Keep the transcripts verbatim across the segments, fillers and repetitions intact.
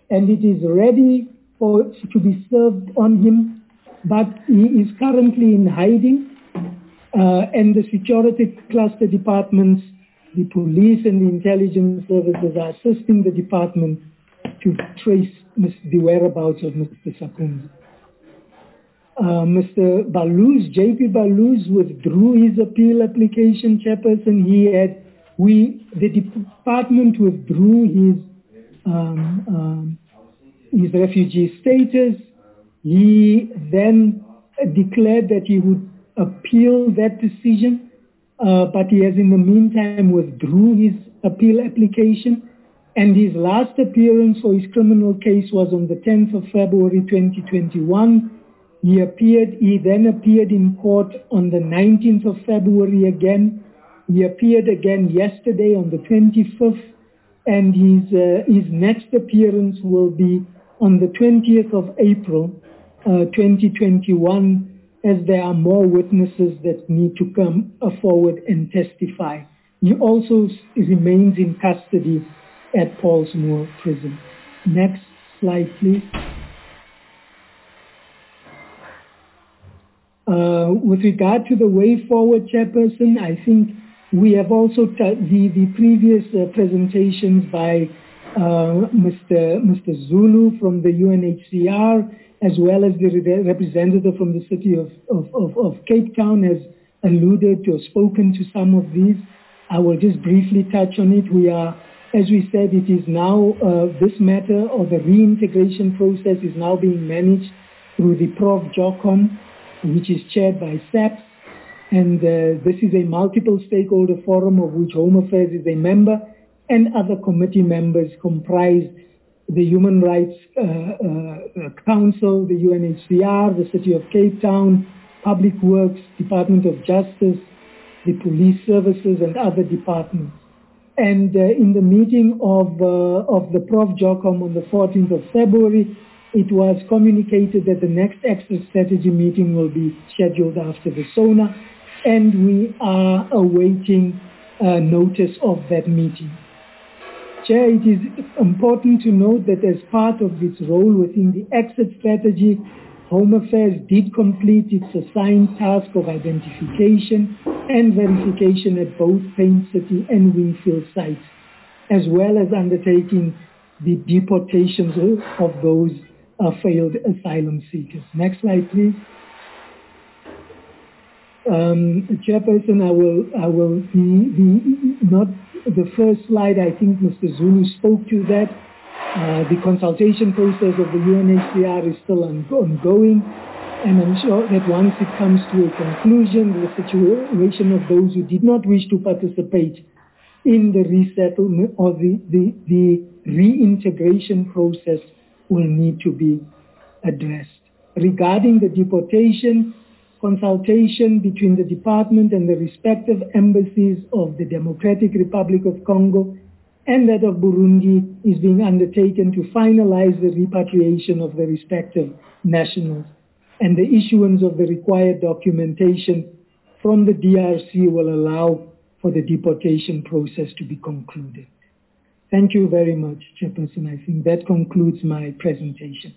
and it is ready for to be served on him, but he is currently in hiding, uh, and the security cluster departments, the police and the intelligence services are assisting the department to trace the whereabouts of Mister Sakumzi. Uh, Mister Baluz, J P Baluz withdrew his appeal application, Chairperson. He had, we, the department withdrew his, um, um, his refugee status. He then declared that he would appeal that decision, uh, but he has in the meantime withdrew his appeal application. And his last appearance for his criminal case was on the tenth of February twenty twenty-one. He appeared, he then appeared in court on the nineteenth of February again. He appeared again yesterday on the twenty-fifth, and his, uh, his next appearance will be on the twentieth of April, uh, twenty twenty-one, as there are more witnesses that need to come forward and testify. He also remains in custody at Paulsmoor Prison. Next slide, please. Uh, with regard to the way forward, Chairperson, I think we have also t the, the previous uh, presentations by uh, Mister Mister Zulu from the U N H C R, as well as the re representative from the city of, of, of, of Cape Town has alluded to or spoken to some of these. I will just briefly touch on it. We are, as we said, it is now, uh, this matter or the reintegration process is now being managed through the Prof JOCOM, which is chaired by S A P S, and uh, this is a multiple stakeholder forum of which Home Affairs is a member, and other committee members comprise the Human Rights uh, uh, Council, the U N H C R, the City of Cape Town, Public Works, Department of Justice, the Police Services, and other departments. And uh, in the meeting of, uh, of the Prof JOCOM on the fourteenth of February, it was communicated that the next exit strategy meeting will be scheduled after the SONA, and we are awaiting uh, notice of that meeting. Chair, it is important to note that as part of its role within the exit strategy, Home Affairs did complete its assigned task of identification and verification at both Paint City and Wingfield sites, as well as undertaking the deportations of those uh, failed asylum seekers. Next slide, please. Um, Chairperson, I will, I will be, be not the first slide. I think Mister Zulu spoke to that. Uh, the consultation process of the U N H C R is still on, ongoing, and I'm sure that once it comes to a conclusion, the situation of those who did not wish to participate in the resettlement or the, the, the reintegration process will need to be addressed. Regarding the deportation, consultation between the department and the respective embassies of the Democratic Republic of Congo and that of Burundi is being undertaken to finalize the repatriation of the respective nationals, and the issuance of the required documentation from the D R C will allow for the deportation process to be concluded. Thank you very much, Chairperson. I think that concludes my presentation.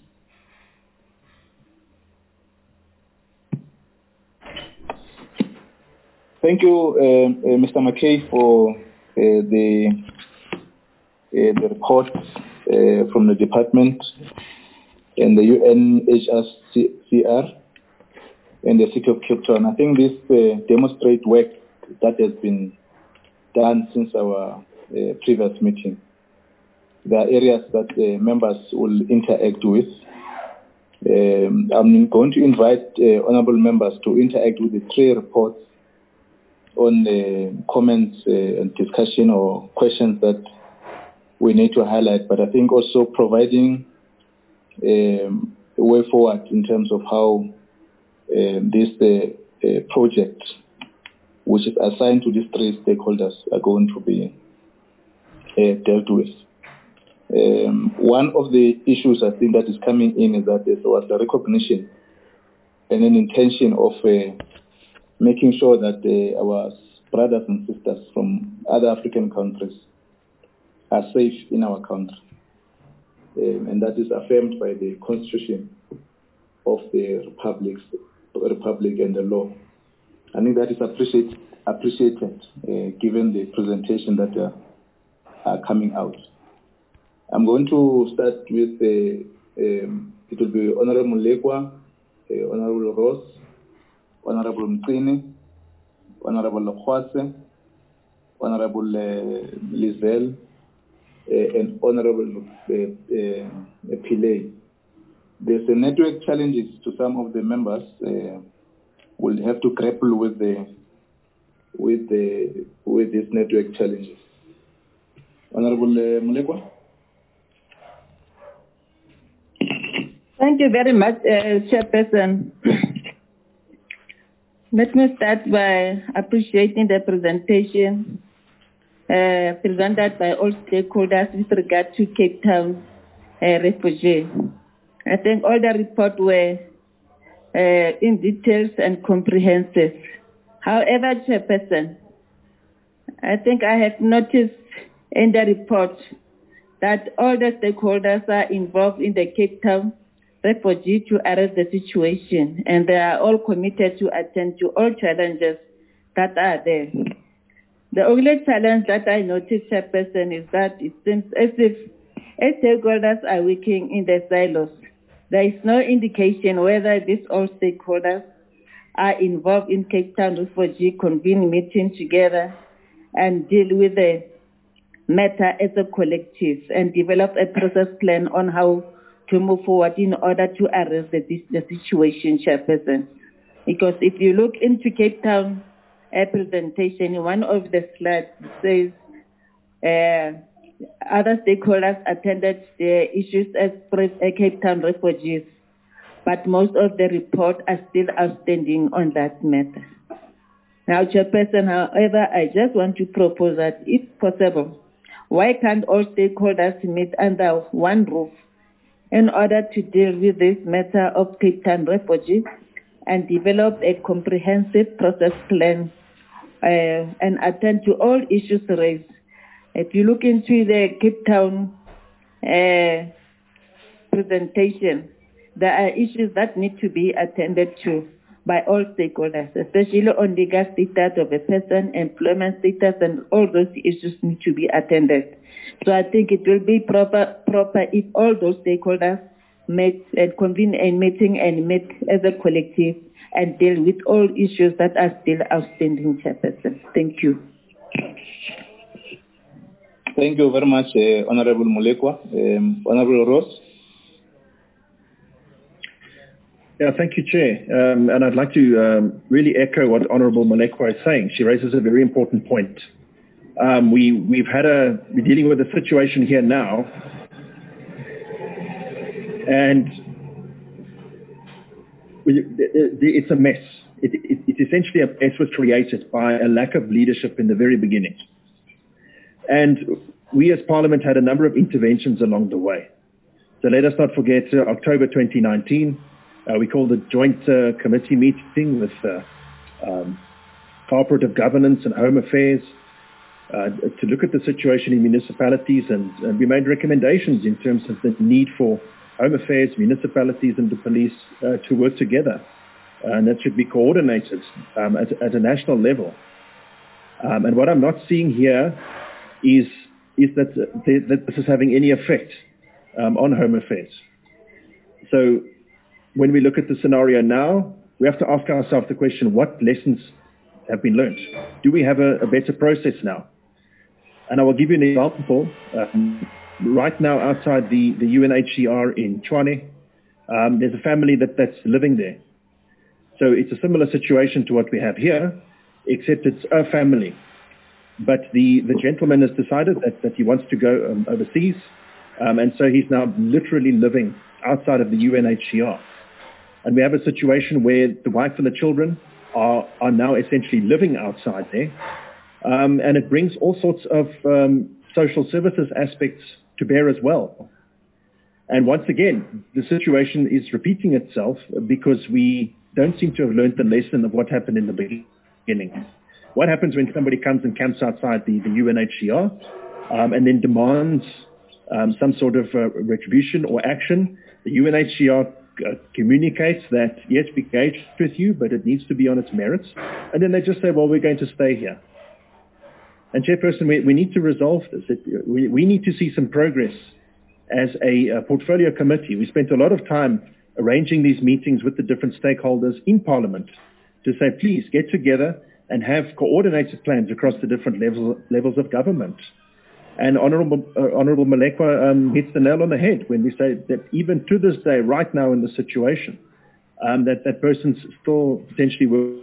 Thank you, uh, uh, Mister McKay, for uh, the, uh, the report uh, from the department and the U N H C R and the City of Cape Town. I think this uh, demonstrates work that has been done since our uh, previous meeting. There are areas that uh, members will interact with. Um, I'm going to invite uh, honorable members to interact with the three reports on the comments uh, and discussion or questions that we need to highlight, but I think also providing um, a way forward in terms of how um, this uh, uh, project, which is assigned to these three stakeholders, are going to be uh, dealt with. Um, one of the issues I think that is coming in is that there was a recognition and an intention of uh, making sure that uh, our brothers and sisters from other African countries are safe in our country. um, and that is affirmed by the Constitution of the Republic, Republic and the law. I think that is appreciate, appreciated uh, given the presentation that uh, are coming out. I'm going to start with the, um, it will be Honorable Mulekwa, uh, Honorable Ross, Honorable Mqini, Honorable Lokhwase, Honorable uh, Lizelle, uh, and Honorable uh, uh, Pillay. There's a network challenges to some of the members. Uh, will have to grapple with the with the with these network challenges. Honorable uh, Mulekwa. Thank you very much, uh, Chairperson. Let me start by appreciating the presentation uh, presented by all stakeholders with regard to Cape Town uh, refugee. I think all the reports were uh, in details and comprehensive. However, Chairperson, I think I have noticed in the report that all the stakeholders are involved in the Cape Town refugee to address the situation, and they are all committed to attend to all challenges that are there. The only challenge that I noticed, Chairperson, is that it seems as if as stakeholders are working in the silos. There is no indication whether these all stakeholders are involved in Cape Town refugee convene meeting together and deal with the matter as a collective and develop a process plan on how to move forward in order to address the, the situation, Chairperson. Because if you look into Cape Town uh, presentation, one of the slides says uh, other stakeholders attended the issues as Cape Town refugees, but most of the reports are still outstanding on that matter. Now, Chairperson, however, I just want to propose that, if possible, why can't all stakeholders meet under one roof in order to deal with this matter of Cape Town refugees and develop a comprehensive process plan uh, and attend to all issues raised? If you look into the Cape Town uh, presentation, there are issues that need to be attended to by all stakeholders, especially on legal status of a person, employment status, and all those issues need to be attended. So I think it will be proper proper if all those stakeholders meet and convene a meeting and meet as a collective and deal with all issues that are still outstanding, Chairperson. Thank you. Thank you very much, uh, Honorable Mulekwa. Um, Honorable Ross. Yeah, thank you, Chair. Um, and I'd like to um, really echo what Honorable Mulekwa is saying. She raises a very important point. Um, we, we've had a, we're dealing with a situation here now, and we, it, it's a mess. It, it, it's essentially a mess was created by a lack of leadership in the very beginning. And we as Parliament had a number of interventions along the way. So let us not forget uh, October twenty nineteen, uh, we called a joint uh, committee meeting with uh, um, cooperative governance and home affairs uh, to look at the situation in municipalities, and, and we made recommendations in terms of the need for home affairs, municipalities and the police uh, to work together. Uh, and that should be coordinated um, at, at a national level. Um, and what I'm not seeing here is is that, uh, that this is having any effect um, on home affairs. So when we look at the scenario now, we have to ask ourselves the question, what lessons have been learned? Do we have a, a better process now? And I will give you an example. Um, right now outside the, the U N H C R in Tshwane, um, there's a family that, that's living there. So it's a similar situation to what we have here, except it's a family. But the, the gentleman has decided that, that he wants to go um, overseas, um, and so he's now literally living outside of the U N H C R. And we have a situation where the wife and the children are, are now essentially living outside there, um, and it brings all sorts of um, social services aspects to bear as well. And once again, the situation is repeating itself because we don't seem to have learned the lesson of what happened in the beginning. What happens when somebody comes and camps outside the, the U N H C R um, and then demands um, some sort of uh, retribution or action. The U N H C R uh, communicates that, yes, we engage with you, but it needs to be on its merits. And then they just say, well, we're going to stay here. And Chairperson, we, we need to resolve this. It, we, we need to see some progress as a, a portfolio committee. We spent a lot of time arranging these meetings with the different stakeholders in Parliament to say, please get together and have coordinated plans across the different levels, levels of government. And Honourable, uh, Honourable Malekwa um, hits the nail on the head when we say that even to this day, right now in the situation, um, that that person's still potentially will.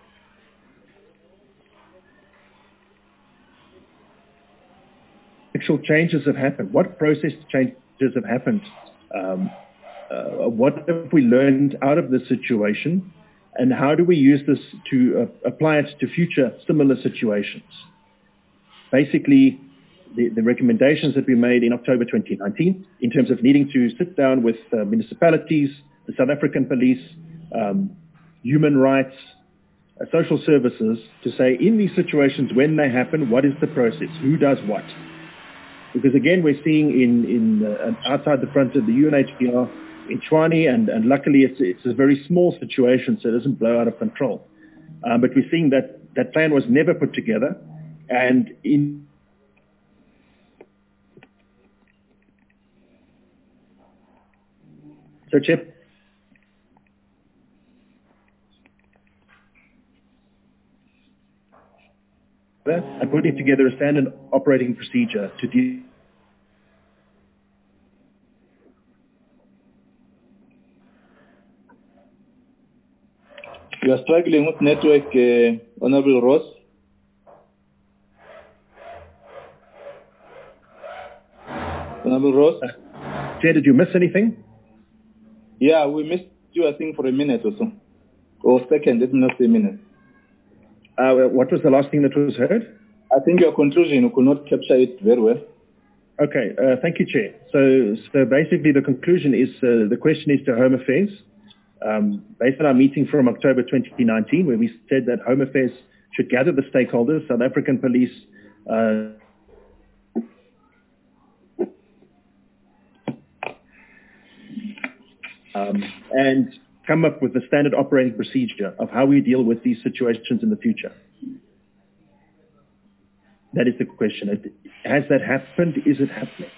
Actual changes have happened. What process changes have happened? Um, uh, what have we learned out of this situation? And how do we use this to uh, apply it to future similar situations? Basically, the, the recommendations that we made in October twenty nineteen in terms of needing to sit down with uh, municipalities, the South African police, um, human rights, uh, social services, to say in these situations when they happen, what is the process? Who does what? Because again, we're seeing in, in uh, outside the front of the U N H C R in Tshwane, and, and luckily it's, it's a very small situation, so it doesn't blow out of control. Um, but we're seeing that that plan was never put together, and in so, Chip. And putting together a standard operating procedure to deal. You are struggling with network, uh, Honourable Ross. Honourable Ross. Uh, Chair, did you miss anything? Yeah, we missed you, I think, for a minute or so. Or second, let me not say a minute. Uh, what was the last thing that was heard? I think your conclusion, you could not capture it very well. Okay, uh, thank you, Chair. So, so basically the conclusion is, uh, the question is to Home Affairs. Um, based on our meeting from October twenty nineteen, where we said that Home Affairs should gather the stakeholders, South African police, uh, um, and come up with a standard operating procedure of how we deal with these situations in the future. That is the question. Has that happened? Is it happening?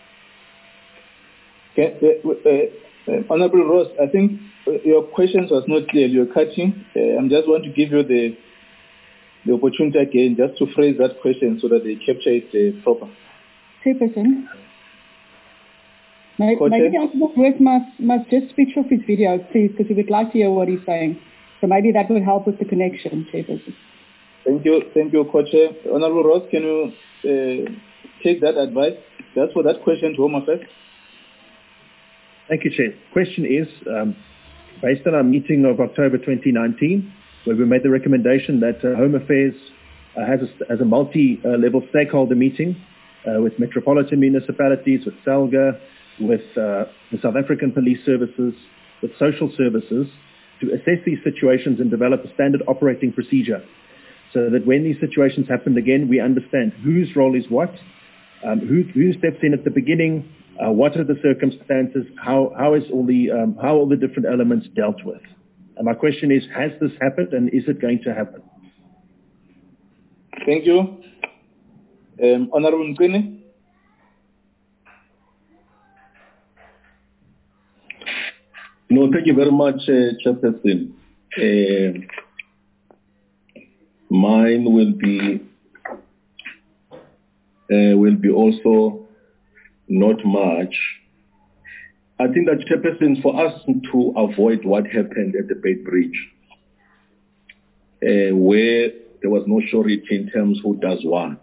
Okay, uh, uh, uh, Honourable Ross, I think your questions was not clear. You're cutting. Uh, I just want to give you the the opportunity again, just to phrase that question so that they capture it uh, proper. Chairperson, maybe, maybe the Honourable Ross must, must just switch off his video, please, because we would like to hear what he's saying. So maybe that will help with the connection, Chairperson. Thank you, thank you, Co-Chair. Honourable Ross, can you uh, take that advice just for that question to Home Affairs? Thank you, Chair. Question is, um, based on our meeting of October twenty nineteen, where we made the recommendation that uh, Home Affairs uh, has, a, has a multi-level stakeholder meeting uh, with metropolitan municipalities, with SALGA, with uh, the South African Police Services, with social services, to assess these situations and develop a standard operating procedure so that when these situations happen again, we understand whose role is what, um, who, who steps in at the beginning, uh, what are the circumstances, how, how, is all the, um, how all the different elements dealt with. And my question is, has this happened and is it going to happen? Thank you. Um, Honourable Mkwini. No, thank you very much, uh, Chairperson. Uh, mine will be uh, will be also not much. I think that, Chairperson, for us to avoid what happened at the Bay Bridge, uh, where there was no surety in terms who does what.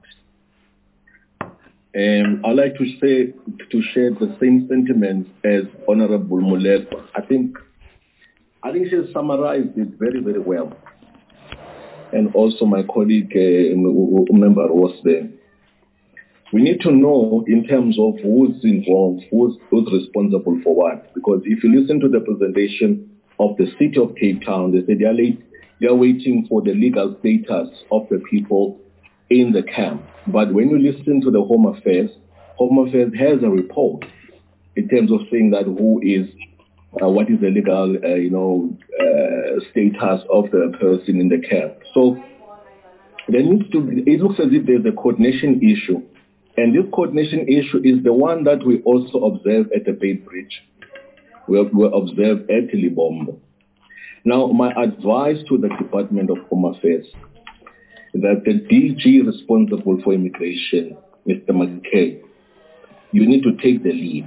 Um, I'd like to say to share the same sentiments as Honourable Malekwa. I think I think she has summarized it very, very well. And also my colleague, uh, member, was there. We need to know in terms of who's involved, who's, who's responsible for what. Because if you listen to the presentation of the City of Cape Town, they said they're, late, they're waiting for the legal status of the people in the camp. But when you listen to the Home Affairs, Home Affairs has a report in terms of saying that who is, uh, what is the legal, uh, you know, uh, status of the person in the camp. So there needs to be, it looks as if there's a coordination issue. And this coordination issue is the one that we also observe at the Bay Bridge. We, we observe at Libombo. Now, my advice to the Department of Home Affairs that the D G responsible for immigration, Mister McKay, you need to take the lead,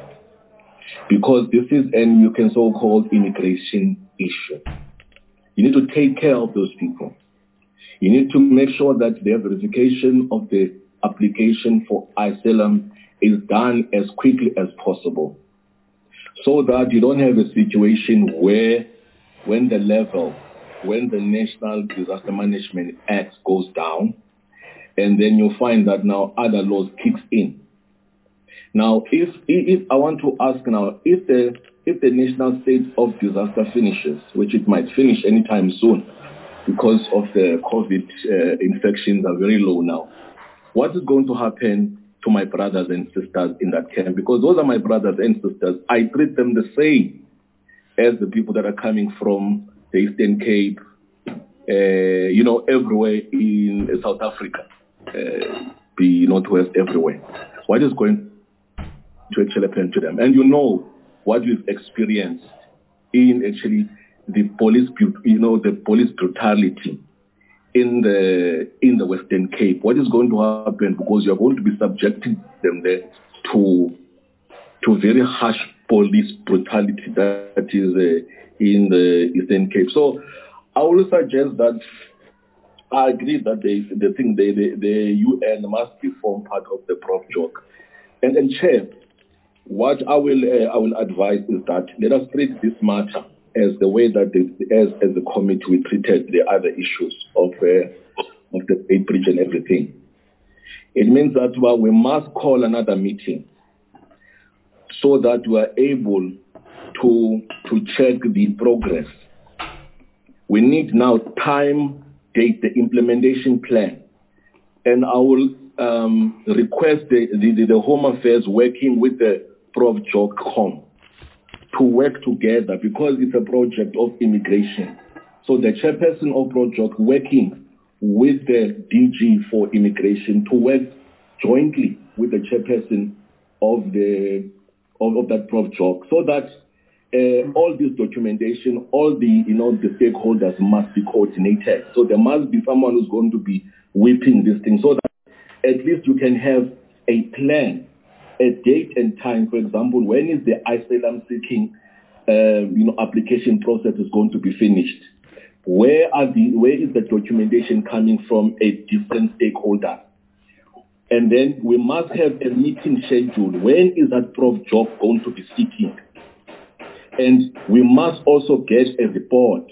because this is an, you can so-called immigration issue. You need to take care of those people. You need to make sure that their verification of the application for asylum is done as quickly as possible, so that you don't have a situation where when the level, when the National Disaster Management Act goes down, and then you find that now other laws kicks in. Now, if if I want to ask now, if the if the national state of disaster finishes, which it might finish anytime soon, because of the COVID uh, infections are very low now, what is going to happen to my brothers and sisters in that camp? Because those are my brothers and sisters. I treat them the same as the people that are coming from the Eastern Cape, uh, you know, everywhere in South Africa, uh, the Northwest, everywhere. What is going to actually happen to them? And you know what we've experienced in actually the police, you know, the police brutality in the in the Western Cape. What is going to happen? Because you're going to be subjecting them there to to very harsh police brutality that is uh, in the Eastern Cape. So I will suggest that I agree that they, the thing the, the, the U N must be formed part of the Prof Jock. And then, Chair, what I will uh, I will advise is that let us treat this matter as the way that the, as as the committee we treated the other issues of uh, of the Bay Bridge and everything. It means that well, we must call another meeting so that we are able to to check the progress. We need now time, date, the implementation plan, and I will um, request the, the the Home Affairs working with the Prof Jock Com to work together, because it's a project of immigration. So the chairperson of Prof Jock working with the D G for immigration to work jointly with the chairperson of the of, of that Prof Jock, so that uh, all this documentation, all the you know the stakeholders must be coordinated. So there must be someone who's going to be whipping this thing, so that at least you can have a plan, a date and time. For example, when is the asylum seeking uh, you know application process is going to be finished? Where are the where is the documentation coming from a different stakeholder? And then we must have a meeting scheduled. When is that Prof Jock going to be seeking? And we must also get a report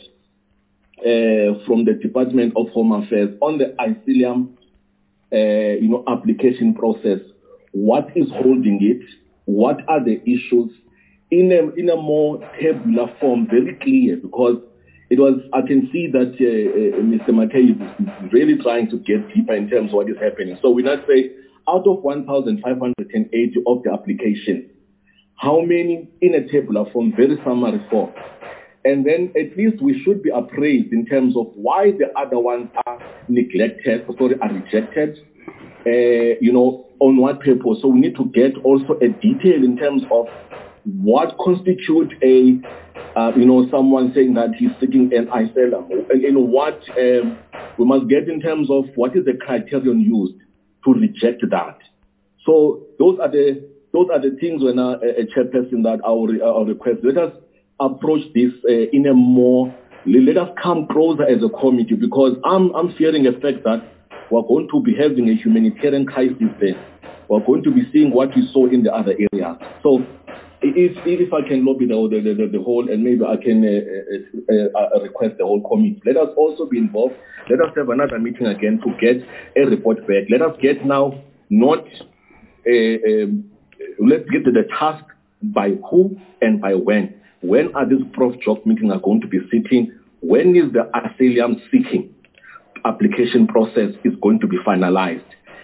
uh, from the Department of Home Affairs on the asylum uh, you know application process. What is holding it? What are the issues? In a in a more tabular form, very clear, because it was, I can see that uh, uh, Mister McKay is really trying to get deeper in terms of what is happening. So we not say, out of one thousand five hundred eighty of the application, how many in a tabular form, very summary form. And then at least we should be appraised in terms of why the other ones are neglected, sorry, are rejected, uh, you know, on what purpose. So we need to get also a detail in terms of what constitutes a Uh, you know, someone saying that he's seeking an asylum, and in what um, we must get in terms of what is the criterion used to reject that. So those are the those are the things when a, a chairperson that I will, I will request. Let us approach this uh, in a more. Let us come closer as a committee, because I'm I'm fearing the fact that we're going to be having a humanitarian crisis there. We're going to be seeing what we saw in the other areas. So. If if I can lobby the the, the, the whole, and maybe I can uh, uh, uh, request the whole committee. Let us also be involved. Let us have another meeting again to get a report back. Let us get now not, uh, um, let's get to the task by who and by when. When are these Prof Jock meetings are going to be sitting? When is the asylum seeking application process is going to be finalized?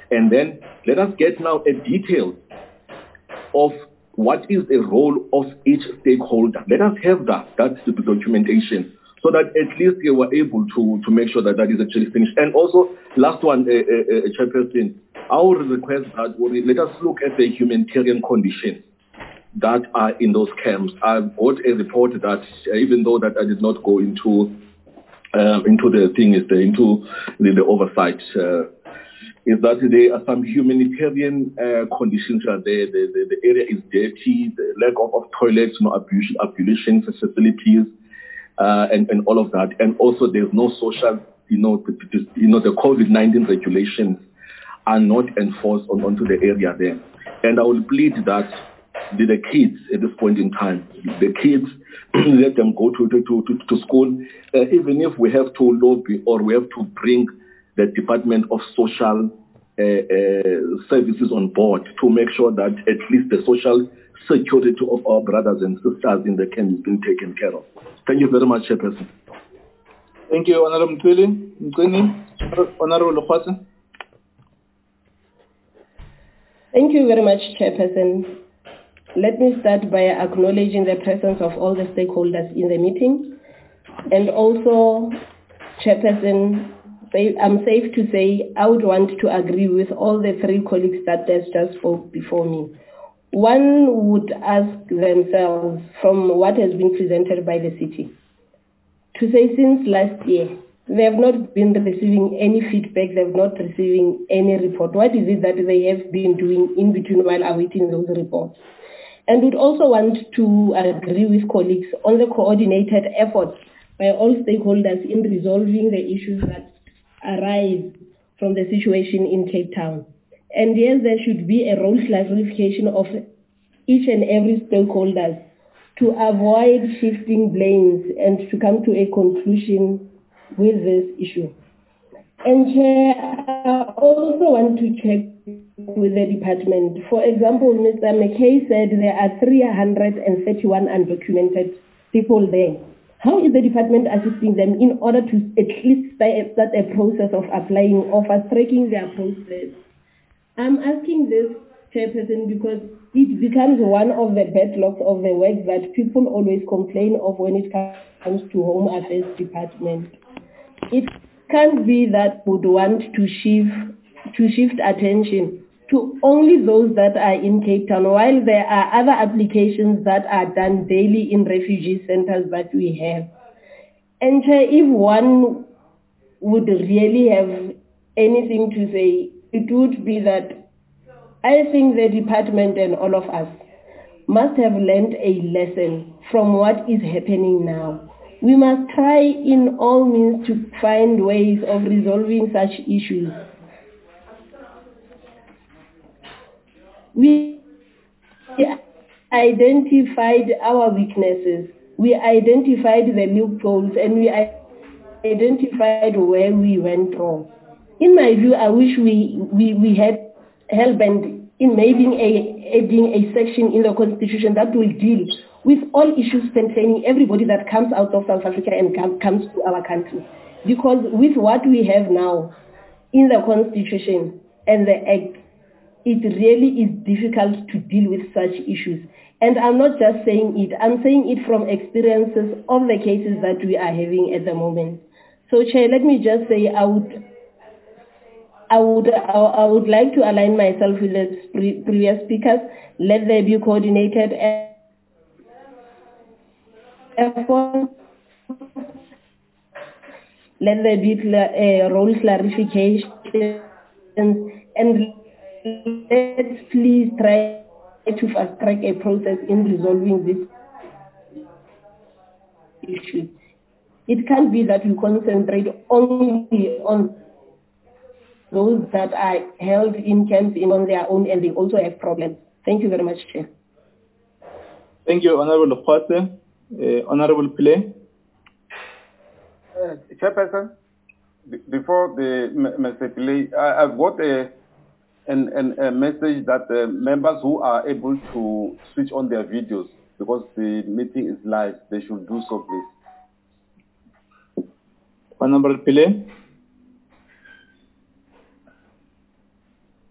And then let us get now a detail of what is the role of each stakeholder. Let us have that, that's the documentation, so that at least we were able to, to make sure that that is actually finished. And also, last one, uh, uh, uh, Chairperson, I would request that we, let us look at the humanitarian conditions that are in those camps. I've got a report that, uh, even though that I did not go into uh, into the thing, is the, into the, the oversight, uh, is that there are some humanitarian uh, conditions are there. The, the, the area is dirty, the lack of, of toilets, no ablution, ablution facilities, uh, and, and all of that. And also there's no social, you know, the, the, you know, the COVID nineteen regulations are not enforced on, onto the area there. And I will plead that the, the kids at this point in time, the kids, let them go to, to, to, to school, uh, even if we have to lobby or we have to bring the Department of Social uh, uh, Services on board to make sure that at least the social security of our brothers and sisters in the camp is being taken care of. Thank you very much, Chairperson. Thank you, Honorable Mtwili. Mtwini, Honorable Lokwasa. Thank you very much, Chairperson. Let me start by acknowledging the presence of all the stakeholders in the meeting, and also, Chairperson, I'm safe to say I would want to agree with all the three colleagues that just spoke before me. One would ask themselves, from what has been presented by the city, to say since last year, they have not been receiving any feedback, they have not receiving any report. What is it that they have been doing in between while awaiting those reports? And would also want to agree with colleagues on the coordinated efforts by all stakeholders in resolving the issues that arise from the situation in Cape Town. And yes, there should be a role clarification of each and every stakeholder to avoid shifting blames and to come to a conclusion with this issue. And Chair, I also want to check with the department. For example, Mister McKay said there are three hundred thirty-one undocumented people there. How is the department assisting them in order to at least start a process of applying or fast-tracking their process? I'm asking this, Chairperson, because it becomes one of the backlogs of the work that people always complain of when it comes to Home Affairs Department. It can't be that we would want to shift, to shift attention to only those that are in Cape Town, while there are other applications that are done daily in refugee centers that we have. And if one would really have anything to say, it would be that I think the department and all of us must have learned a lesson from what is happening now. We must try in all means to find ways of resolving such issues. We identified our weaknesses, we identified the loopholes, and we identified where we went wrong. In my view, I wish we, we, we had hell-bent in making a, adding a section in the Constitution that will deal with all issues concerning everybody that comes out of South Africa and com- comes to our country. Because with what we have now in the Constitution and the Act, it really is difficult to deal with such issues. And I'm not just saying it, I'm saying it from experiences of the cases that we are having at the moment. So, Chair, let me just say I would I would I would like to align myself with the pre- previous speakers. Let there be coordinated efforts. Let there be uh, role clarification, and let's please try to fast track a process in resolving this issue. It can't be that we concentrate only on those that are held in camps on their own and they also have problems. Thank you very much, Chair. Thank you, Honorable Lokwasa. Uh, Honorable Pillay. Uh, Chairperson, b- before the Mister Pillay, I, I've got a, an, an, a message that uh, members who are able to switch on their videos because the meeting is live, they should do so, please. Honorable Pillay.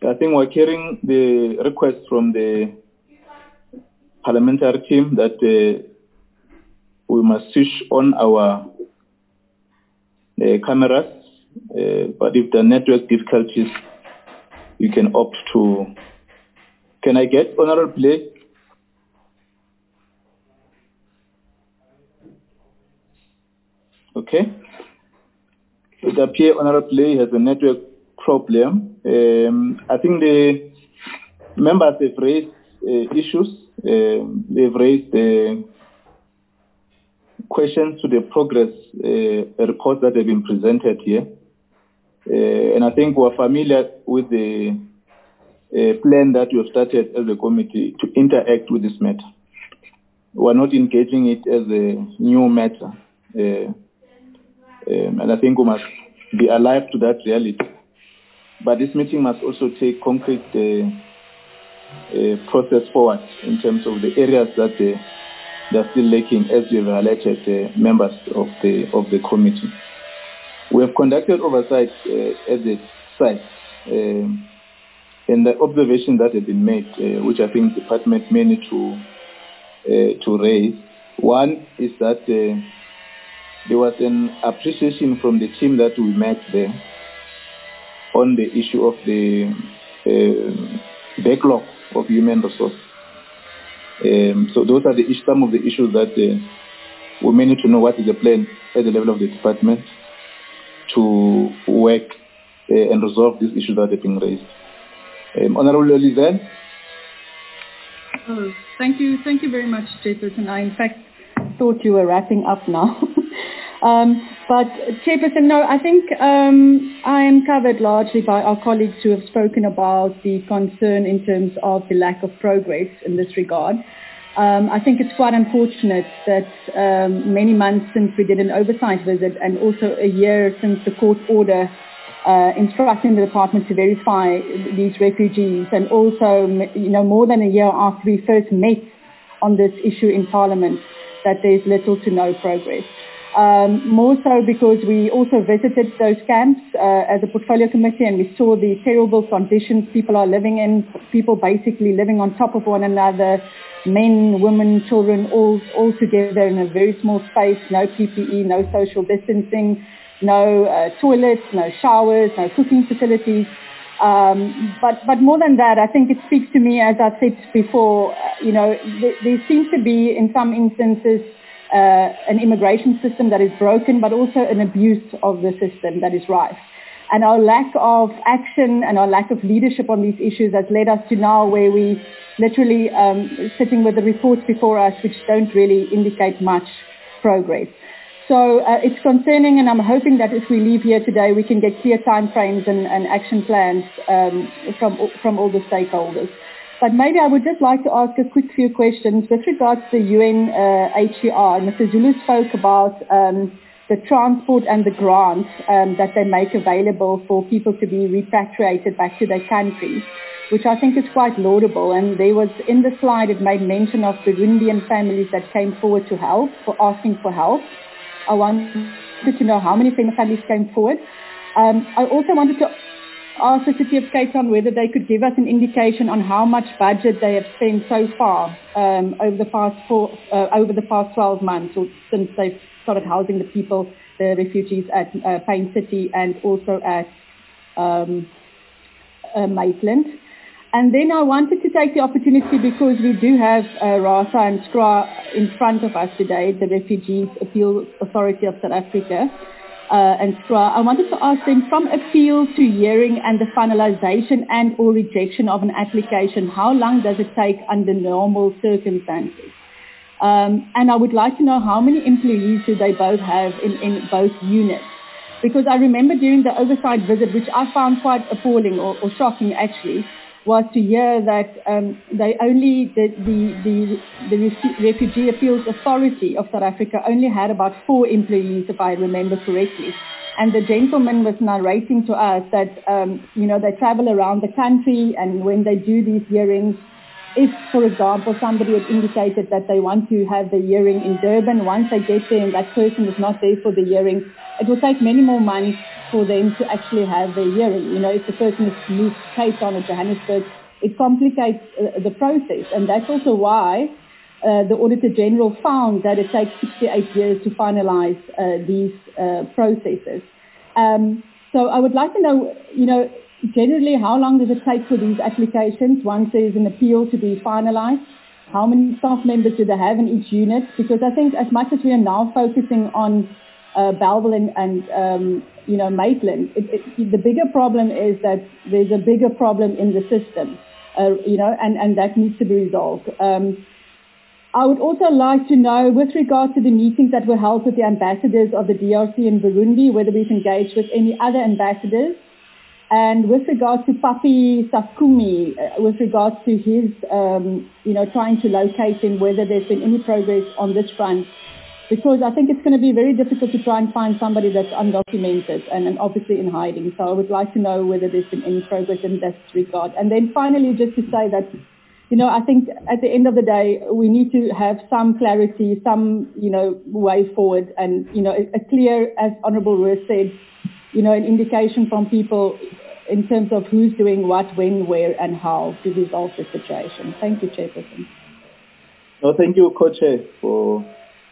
I think we're carrying the request from the parliamentary team that uh, we must switch on our uh, cameras, uh, but if the network difficulties, you can opt to. Can I get Honorable Play? Okay. It appears Honorable Play has a network problem. Um, I think the members have raised uh, issues. Uh, they've raised uh, questions to the progress uh, reports that have been presented here. Uh, and I think we're familiar with the uh, plan that we have started as a committee to interact with this matter. We're not engaging it as a new matter. Uh, um, and I think we must be alive to that reality. But this meeting must also take concrete uh, uh, process forward in terms of the areas that uh, they're still lacking, as we have highlighted uh, members of the of the committee. We have conducted oversight uh, at the site, um, and the observations that have been made, uh, which I think the department may need to uh, to raise. One is that uh, there was an appreciation from the team that we met there on the issue of the uh, backlog of human resources. Um, so those are the some of the issues that uh, we may need to know what is the plan at the level of the department to work uh, and resolve these issues that have been raised. Um, Honorable Lizel. Oh, thank you, thank you very much, Chairperson. I in fact thought you were wrapping up now. um, but Chairperson, no, I think um, I am covered largely by our colleagues who have spoken about the concern in terms of the lack of progress in this regard. Um, I think it's quite unfortunate that um, many months since we did an oversight visit and also a year since the court order uh, instructing the department to verify these refugees, and also, you know, more than a year after we first met on this issue in Parliament, that there's little to no progress. Um, more so because we also visited those camps uh, as a portfolio committee, and we saw the terrible conditions people are living in, people basically living on top of one another, men, women, children, all, all together in a very small space, no P P E, no social distancing, no uh, toilets, no showers, no cooking facilities. Um, but, but more than that, I think it speaks to me, as I've said before, uh, you know, th- there seems to be, in some instances, Uh, an immigration system that is broken, but also an abuse of the system that is rife. And our lack of action and our lack of leadership on these issues has led us to now where we literally um, sitting with the reports before us which don't really indicate much progress. So uh, it's concerning, and I'm hoping that if we leave here today we can get clear timeframes and, and action plans um, from, from all the stakeholders. But maybe I would just like to ask a quick few questions with regards to the U N uh, H C R. Mister Zulu spoke about um, the transport and the grant um, that they make available for people to be repatriated back to their countries, which I think is quite laudable. And there was, in the slide, it made mention of Burundian families that came forward to help, for asking for help. I wanted to know how many families came forward. Um, I also wanted to ask the City of Cape Town whether they could give us an indication on how much budget they have spent so far um, over the past four, uh, over the past twelve months, or since they've started housing the people, the refugees at uh, Payne City and also at um, uh, Maitland. And then I wanted to take the opportunity, because we do have uh, RASA and S C R A in front of us today, the Refugees Appeal Authority of South Africa. Uh, and S C R A, I wanted to ask them, from appeal to hearing and the finalization and or rejection of an application, how long does it take under normal circumstances? Um, and I would like to know how many employees do they both have in, in both units? Because I remember during the oversight visit, which I found quite appalling or, or shocking actually, was to hear that um, they only, the, the, the, the Refugee Appeals Authority of South Africa only had about four employees, if I remember correctly. And the gentleman was narrating to us that, um, you know, they travel around the country, and when they do these hearings, if, for example, somebody had indicated that they want to have the hearing in Durban, once they get there and that person is not there for the hearing, it will take many more months for them to actually have the hearing. You know, if the person is moved to Cape Town or Johannesburg, it complicates uh, the process. And that's also why uh, the Auditor General found that it takes sixty-eight years to finalize uh, these uh, processes. Um, so I would like to know, you know, generally how long does it take for these applications once there is an appeal to be finalized? How many staff members do they have in each unit? Because I think as much as we are now focusing on uh, Bellville and, and um, you know, Maitland, it, it, the bigger problem is that there's a bigger problem in the system, uh, you know, and, and that needs to be resolved. Um, I would also like to know, with regard to the meetings that were held with the ambassadors of the D R C and Burundi, whether we've engaged with any other ambassadors, and with regard to Papi Sakumi, uh, with regard to his, um, you know, trying to locate him, whether there's been any progress on this front, because I think it's going to be very difficult to try and find somebody that's undocumented and, and obviously in hiding. So I would like to know whether there's been any progress in this regard. And then finally, just to say that, you know, I think at the end of the day, we need to have some clarity, some, you know, way forward, and, you know, a, a clear, as Honourable Roos said, you know, an indication from people in terms of who's doing what, when, where, and how to resolve the situation. Thank you, Chairperson. No, thank you, Co-Chair, for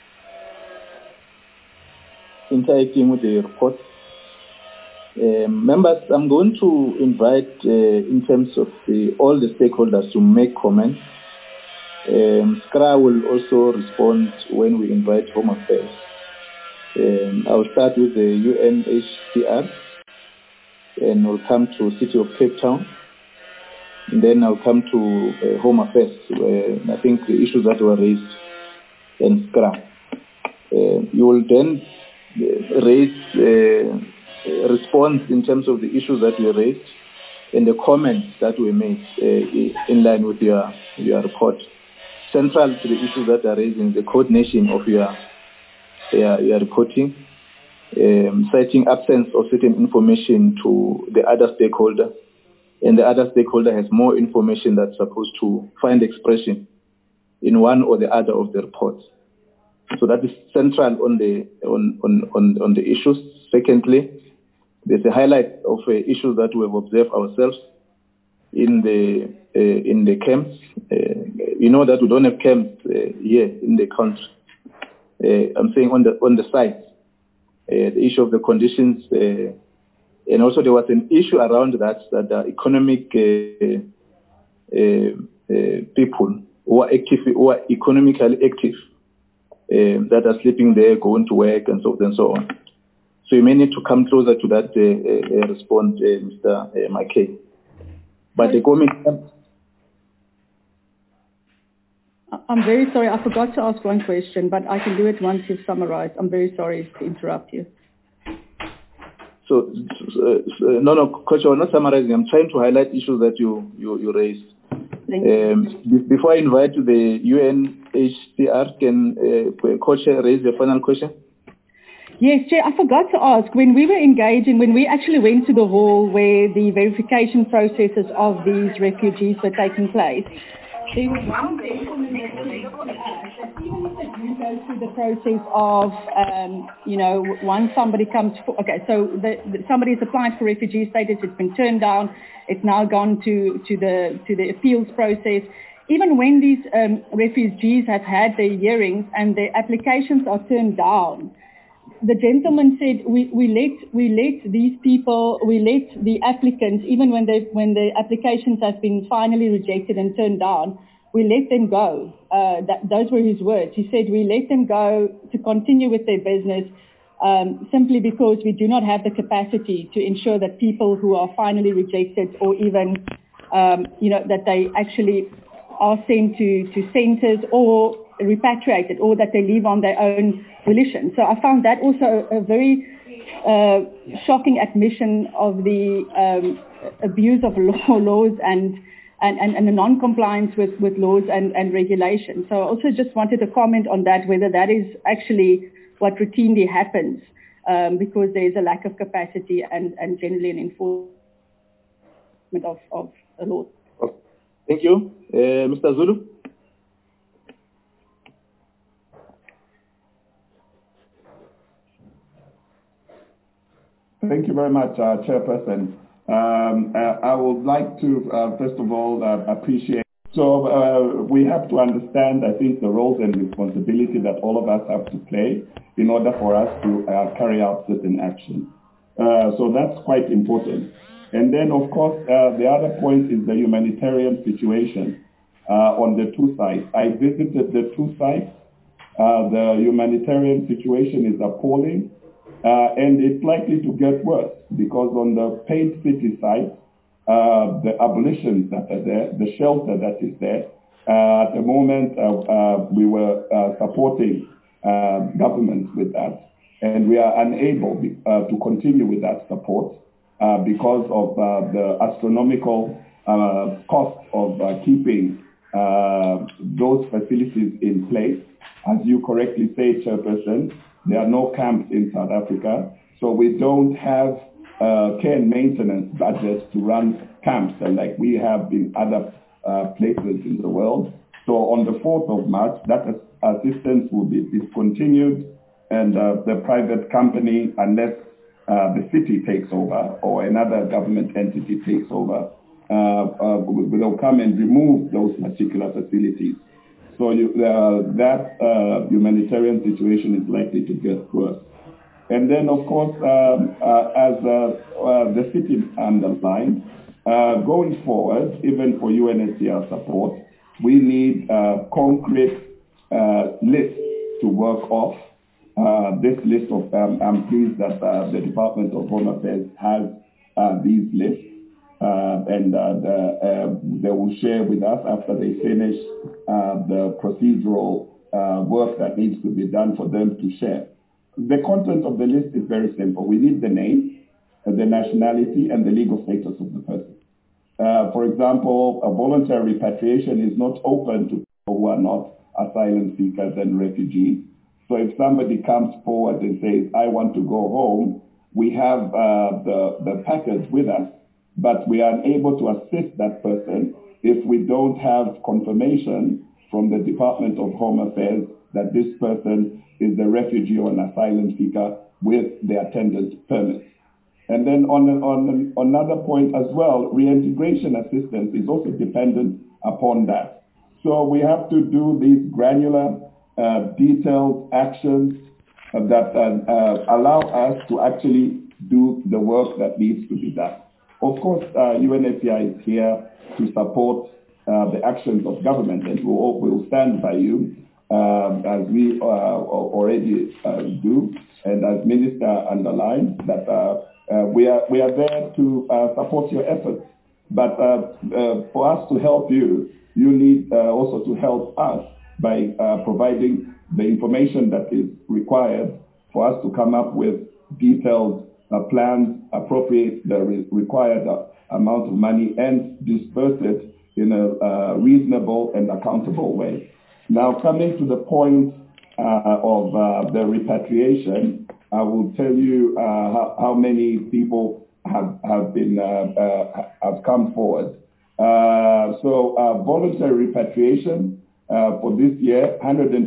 interacting with the report. Um, members, I'm going to invite, uh, in terms of the, all the stakeholders to make comments. Um, SCRA will also respond when we invite Home Affairs. Um, I'll start with the U N H C R, and we'll come to City of Cape Town, and then I'll come to uh, Home Affairs, where I think the issues that were raised, and SCRA. Uh, you will then raise uh, a response in terms of the issues that were raised and the comments that were made uh, in line with your, your report. Central to the issues that are raised in the coordination of your Your, your reporting, um, citing absence of certain information to the other stakeholder, and the other stakeholder has more information that's supposed to find expression in one or the other of the reports. So that is central on the on on on, on the issues. Secondly, there's a highlight of uh, issues that we have observed ourselves in the uh, in the camps. Uh, you know that we don't have camps uh, here in the country. Uh, I'm saying on the on the site, uh, the issue of the conditions, uh, and also there was an issue around that that the economic uh, uh, uh, people who are active, who are economically active, uh, that are sleeping there, going to work, and so on and so on. So you may need to come closer to that uh, uh, response, uh, Mister Uh, McKay. But the government. I'm very sorry, I forgot to ask one question, but I can do it once you've summarized. I'm very sorry to interrupt you. So, so, so no, no, Coach, I'm not summarizing. I'm trying to highlight issues that you, you, you raised. Thank you. Um, b- before I invite the U N H C R, can uh, Coach raise the final question? Yes, Chair, I forgot to ask, when we were engaging, when we actually went to the hall where the verification processes of these refugees were taking place, there was one gentleman that said to us that even if they do go through the process of, um, you know, once somebody comes, for, okay, so the, the, somebody has applied for refugee status, it's been turned down, it's now gone to, to the to the appeals process. Even when these um, refugees have had their hearings and their applications are turned down, the gentleman said we, we let we let these people, we let the applicants, even when they when the applications have been finally rejected and turned down, we let them go. Uh, that, those were his words. He said we let them go to continue with their business um, simply because we do not have the capacity to ensure that people who are finally rejected or even um, you know that they actually are sent to, to centres or repatriated, or that they leave on their own volition. So I found that also a, a very uh, shocking admission of the um, abuse of law, laws and, and, and, and the non-compliance with, with laws and, and regulations. So I also just wanted to comment on that, whether that is actually what routinely happens um, because there is a lack of capacity and, and generally an enforcement of, of the law. Thank you. Uh, Mister Zulu? Thank you very much, uh, Chairperson. Um, uh, I would like to, uh, first of all, uh, appreciate. So uh, we have to understand, I think, the roles and responsibility that all of us have to play in order for us to uh, carry out certain action. Uh, so that's quite important. And then, of course, uh, the other point is the humanitarian situation uh, on the two sides. I visited the two sides. Uh, the humanitarian situation is appalling. Uh, and it's likely to get worse because on the Paint City side, uh, the abolitions that are there, the shelter that is there, uh, at the moment uh, uh, we were uh, supporting uh, governments with that, and we are unable uh, to continue with that support uh, because of uh, the astronomical uh, cost of uh, keeping uh, those facilities in place. As you correctly say, Chairperson, there are no camps in South Africa, so we don't have uh, care and maintenance budgets to run camps like we have in other uh, places in the world. So on the fourth of March, that assistance will be discontinued, and uh, the private company, unless uh, the city takes over or another government entity takes over, uh, uh, will come and remove those particular facilities. So you, uh, that uh, humanitarian situation is likely to get worse. And then, of course, um, uh, as uh, uh, the city underlined, uh, going forward, even for U N H C R support, we need uh, concrete uh, lists to work off. Uh, this list of, um, I'm pleased that uh, the Department of Home Affairs has uh, these lists. Uh, and uh, the, uh, they will share with us after they finish uh, the procedural uh, work that needs to be done for them to share. The content of the list is very simple. We need the name, uh, the nationality, and the legal status of the person. Uh, for example, a voluntary repatriation is not open to people who are not asylum seekers and refugees. So if somebody comes forward and says, I want to go home, we have uh, the, the package with us, but we are unable to assist that person if we don't have confirmation from the Department of Home Affairs that this person is a refugee or an asylum seeker with the attendance permit. And then on, on, on another point as well, reintegration assistance is also dependent upon that. So we have to do these granular, uh, detailed actions that uh, uh, allow us to actually do the work that needs to be done. Of course, uh, U N H C R is here to support uh, the actions of government, and we will we'll stand by you um, as we uh, already uh, do, and as Minister underlined that uh, uh, we are we are there to uh, support your efforts. But uh, uh, for us to help you, you need uh, also to help us by uh, providing the information that is required for us to come up with detailed uh, plans, appropriate the re required uh, amount of money, and disperse it in a uh, reasonable and accountable way. Now, coming to the point uh, of uh, the repatriation, I will tell you uh, how, how many people have, have been uh, uh, have come forward. Uh, so, uh, voluntary repatriation uh, for this year, one hundred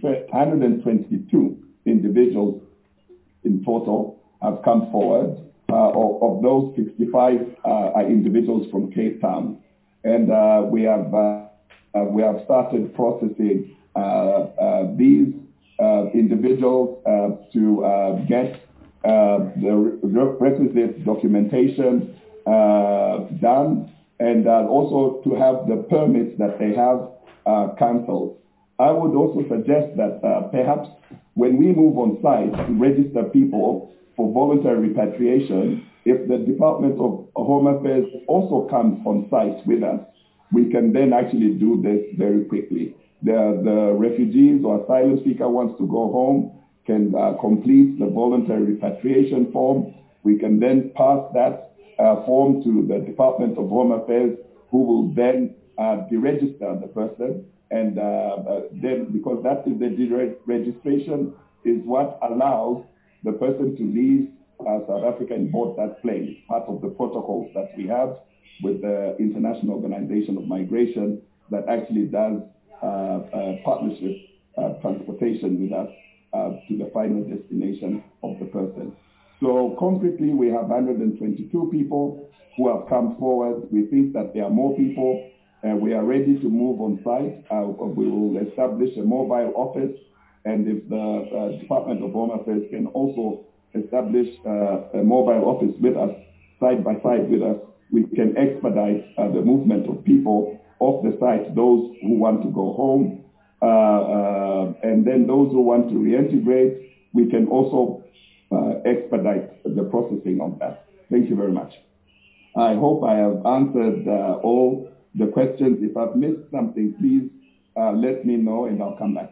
twenty-two individuals in total have come forward. Uh, of, of those, sixty-five uh, are individuals from Cape Town, and uh, we have uh, uh, we have started processing uh, uh, these uh, individuals uh, to uh, get uh, the requisite documentation uh, done, and uh, also to have the permits that they have uh, cancelled. I would also suggest that uh, perhaps when we move on site to register people for voluntary repatriation, if the Department of Home Affairs also comes on site with us, we can then actually do this very quickly. The, the refugees or asylum seeker wants to go home can uh, complete the voluntary repatriation form. We can then pass that uh, form to the Department of Home Affairs, who will then uh, deregister the person. And uh, uh, then, because that is the deregistration is what allows the person to leave uh, South Africa and board that plane, part of the protocols that we have with the International Organization of Migration that actually does uh, uh, partnership uh, transportation with us uh, to the final destination of the person. So concretely, we have one hundred twenty-two people who have come forward. We think that there are more people. Uh, we are ready to move on site. Uh, we will establish a mobile office, and if the uh, Department of Home Affairs can also establish uh, a mobile office with us, side by side with us, we can expedite uh, the movement of people off the site, those who want to go home, uh, uh, and then those who want to reintegrate, we can also uh, expedite the processing of that. Thank you very much. I hope I have answered uh, all the questions. If I've missed something, please uh, let me know and I'll come back.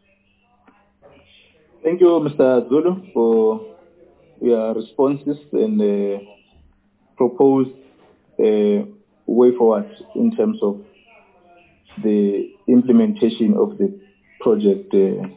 Thank you, Mister Zulu, for your responses and uh, proposed uh, way forward in terms of the implementation of the project uh,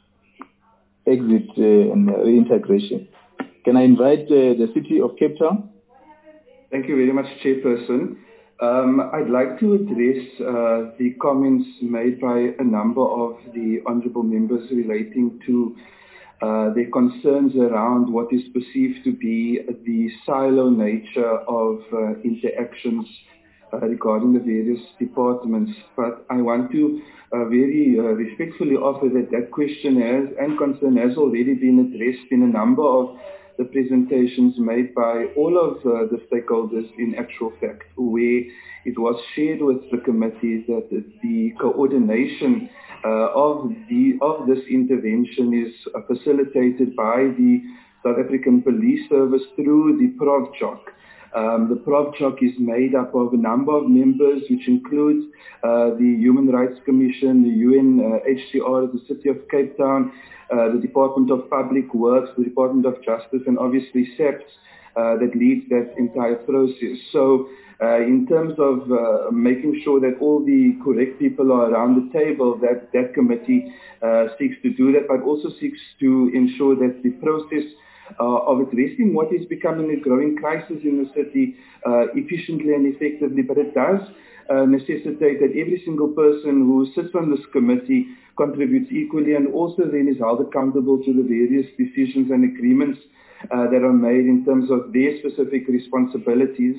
exit uh, and reintegration. Can I invite uh, the City of Cape Town? Thank you very much, Chairperson. Um, I'd like to address uh, the comments made by a number of the honourable members relating to uh, their concerns around what is perceived to be the silo nature of uh, interactions uh, regarding the various departments. But I want to uh, very uh, respectfully offer that that question has and concern has already been addressed in a number of the presentations made by all of uh, the stakeholders in actual fact, where it was shared with the committee that the coordination uh, of, the, of this intervention is uh, facilitated by the South African Police Service through the PROVCHOC. Um, the PROVCHOC is made up of a number of members, which includes uh, the Human Rights Commission, the U N uh, H C R, the City of Cape Town, uh, the Department of Public Works, the Department of Justice, and obviously SAPS uh, that leads that entire process. So uh, in terms of uh, making sure that all the correct people are around the table, that that committee uh, seeks to do that, but also seeks to ensure that the process Uh, of addressing what is becoming a growing crisis in the city uh, efficiently and effectively, but it does uh, necessitate that every single person who sits on this committee contributes equally and also then is held accountable to the various decisions and agreements uh, that are made in terms of their specific responsibilities.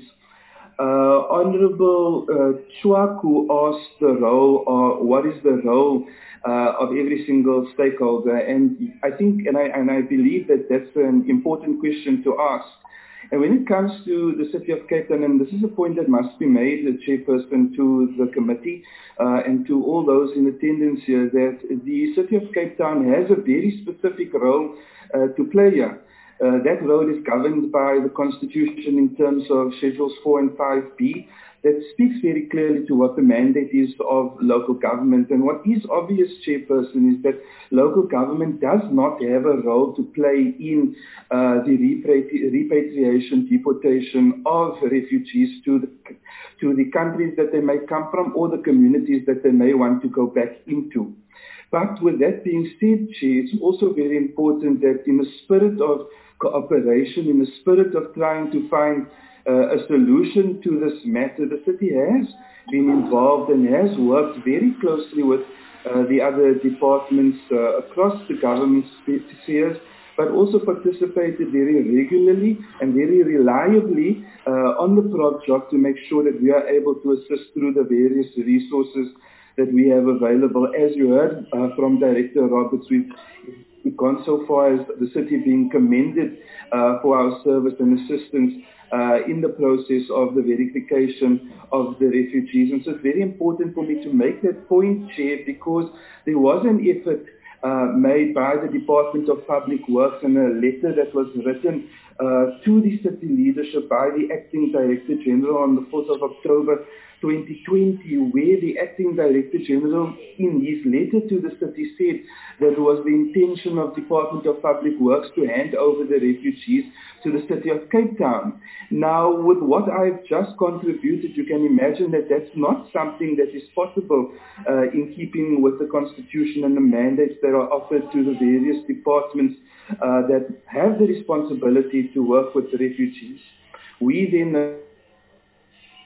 Uh, Honourable uh, Chwak, who asked the role, or what is the role uh, of every single stakeholder, and I think, and I and I believe that that's an important question to ask. And when it comes to the City of Cape Town, and this is a point that must be made, the chairperson, to the committee uh, and to all those in attendance here, that the City of Cape Town has a very specific role uh, to play here. Uh, that role is governed by the Constitution in terms of Schedules four and five B that speaks very clearly to what the mandate is of local government. And what is obvious, Chairperson, is that local government does not have a role to play in uh, the repatri repatriation, deportation of refugees to the, to the countries that they may come from or the communities that they may want to go back into. But with that being said, Chair, it's also very important that in the spirit of cooperation, in the spirit of trying to find uh, a solution to this matter, the city has been involved and has worked very closely with uh, the other departments uh, across the government spheres, but also participated very regularly and very reliably uh, on the PROVCHOC to make sure that we are able to assist through the various resources that we have available. As you heard uh, from Director Roberts, we've We've gone so far as the city being commended uh, for our service and assistance uh, in the process of the verification of the refugees. And so it's very important for me to make that point, Chair, because there was an effort uh, made by the Department of Public Works and a letter that was written uh, to the city leadership by the Acting Director General on the fourth of October twenty twenty, where the Acting Director General in his letter to the city said that it was the intention of Department of Public Works to hand over the refugees to the City of Cape Town. Now, with what I've just contributed, you can imagine that that's not something that is possible uh, in keeping with the Constitution and the mandates that are offered to the various departments uh, that have the responsibility to work with the refugees. We then uh,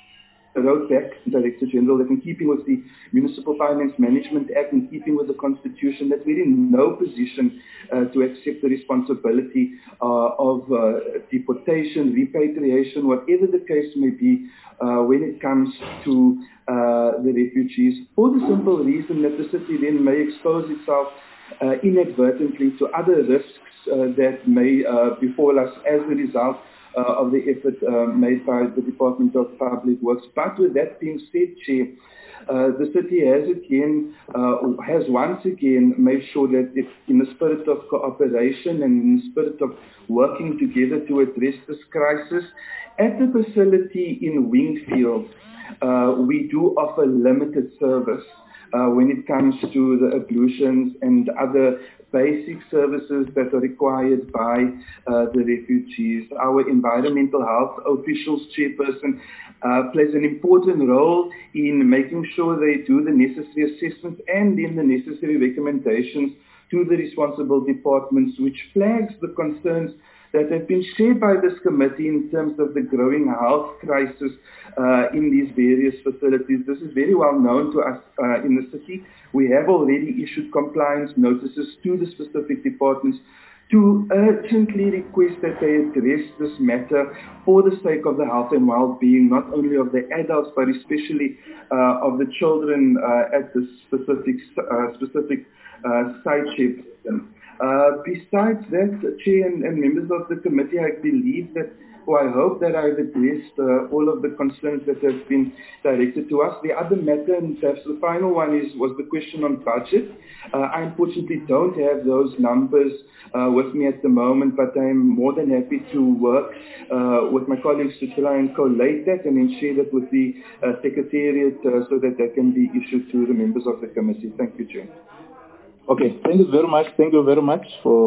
wrote back, Director General, that in keeping with the Municipal Finance Management Act, in keeping with the Constitution, that we're in no position uh, to accept the responsibility uh, of uh, deportation, repatriation, whatever the case may be, uh, when it comes to uh, the refugees, for the simple reason that the city then may expose itself uh, inadvertently to other risks uh, that may uh, befall us as a result Uh, of the effort uh, made by the Department of Public Works. But with that being said, Chair, uh, the city has again, uh, has once again made sure that it's in the spirit of cooperation and in the spirit of working together to address this crisis. At the facility in Wingfield, uh, we do offer limited service uh, when it comes to the ablutions and other basic services that are required by uh, the refugees. Our environmental health officials chairperson uh, plays an important role in making sure they do the necessary assessments and then the necessary recommendations to the responsible departments, which flags the concerns that have been shared by this committee in terms of the growing health crisis uh, in these various facilities. This is very well known to us uh, in the city. We have already issued compliance notices to the specific departments to urgently request that they address this matter for the sake of the health and well-being, not only of the adults, but especially uh, of the children uh, at the specific, uh, specific uh, site chairperson. Uh, besides that, Chair and, and members of the committee, I believe that, or I hope that I've addressed uh, all of the concerns that have been directed to us. The other matter, and perhaps the final one, is was the question on budget. Uh, I unfortunately don't have those numbers uh, with me at the moment, but I'm more than happy to work uh, with my colleagues to try and collate that and then share that with the uh, Secretariat uh, so that that can be issued to the members of the committee. Thank you, Chair. Okay, thank you very much. Thank you very much for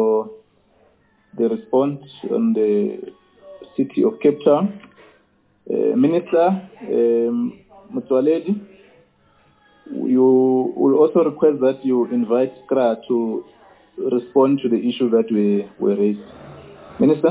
the response on the city of Cape Town. Uh, Minister um, Motsoaledi, you will also request that you invite C R A to respond to the issue that we, we raised. Minister,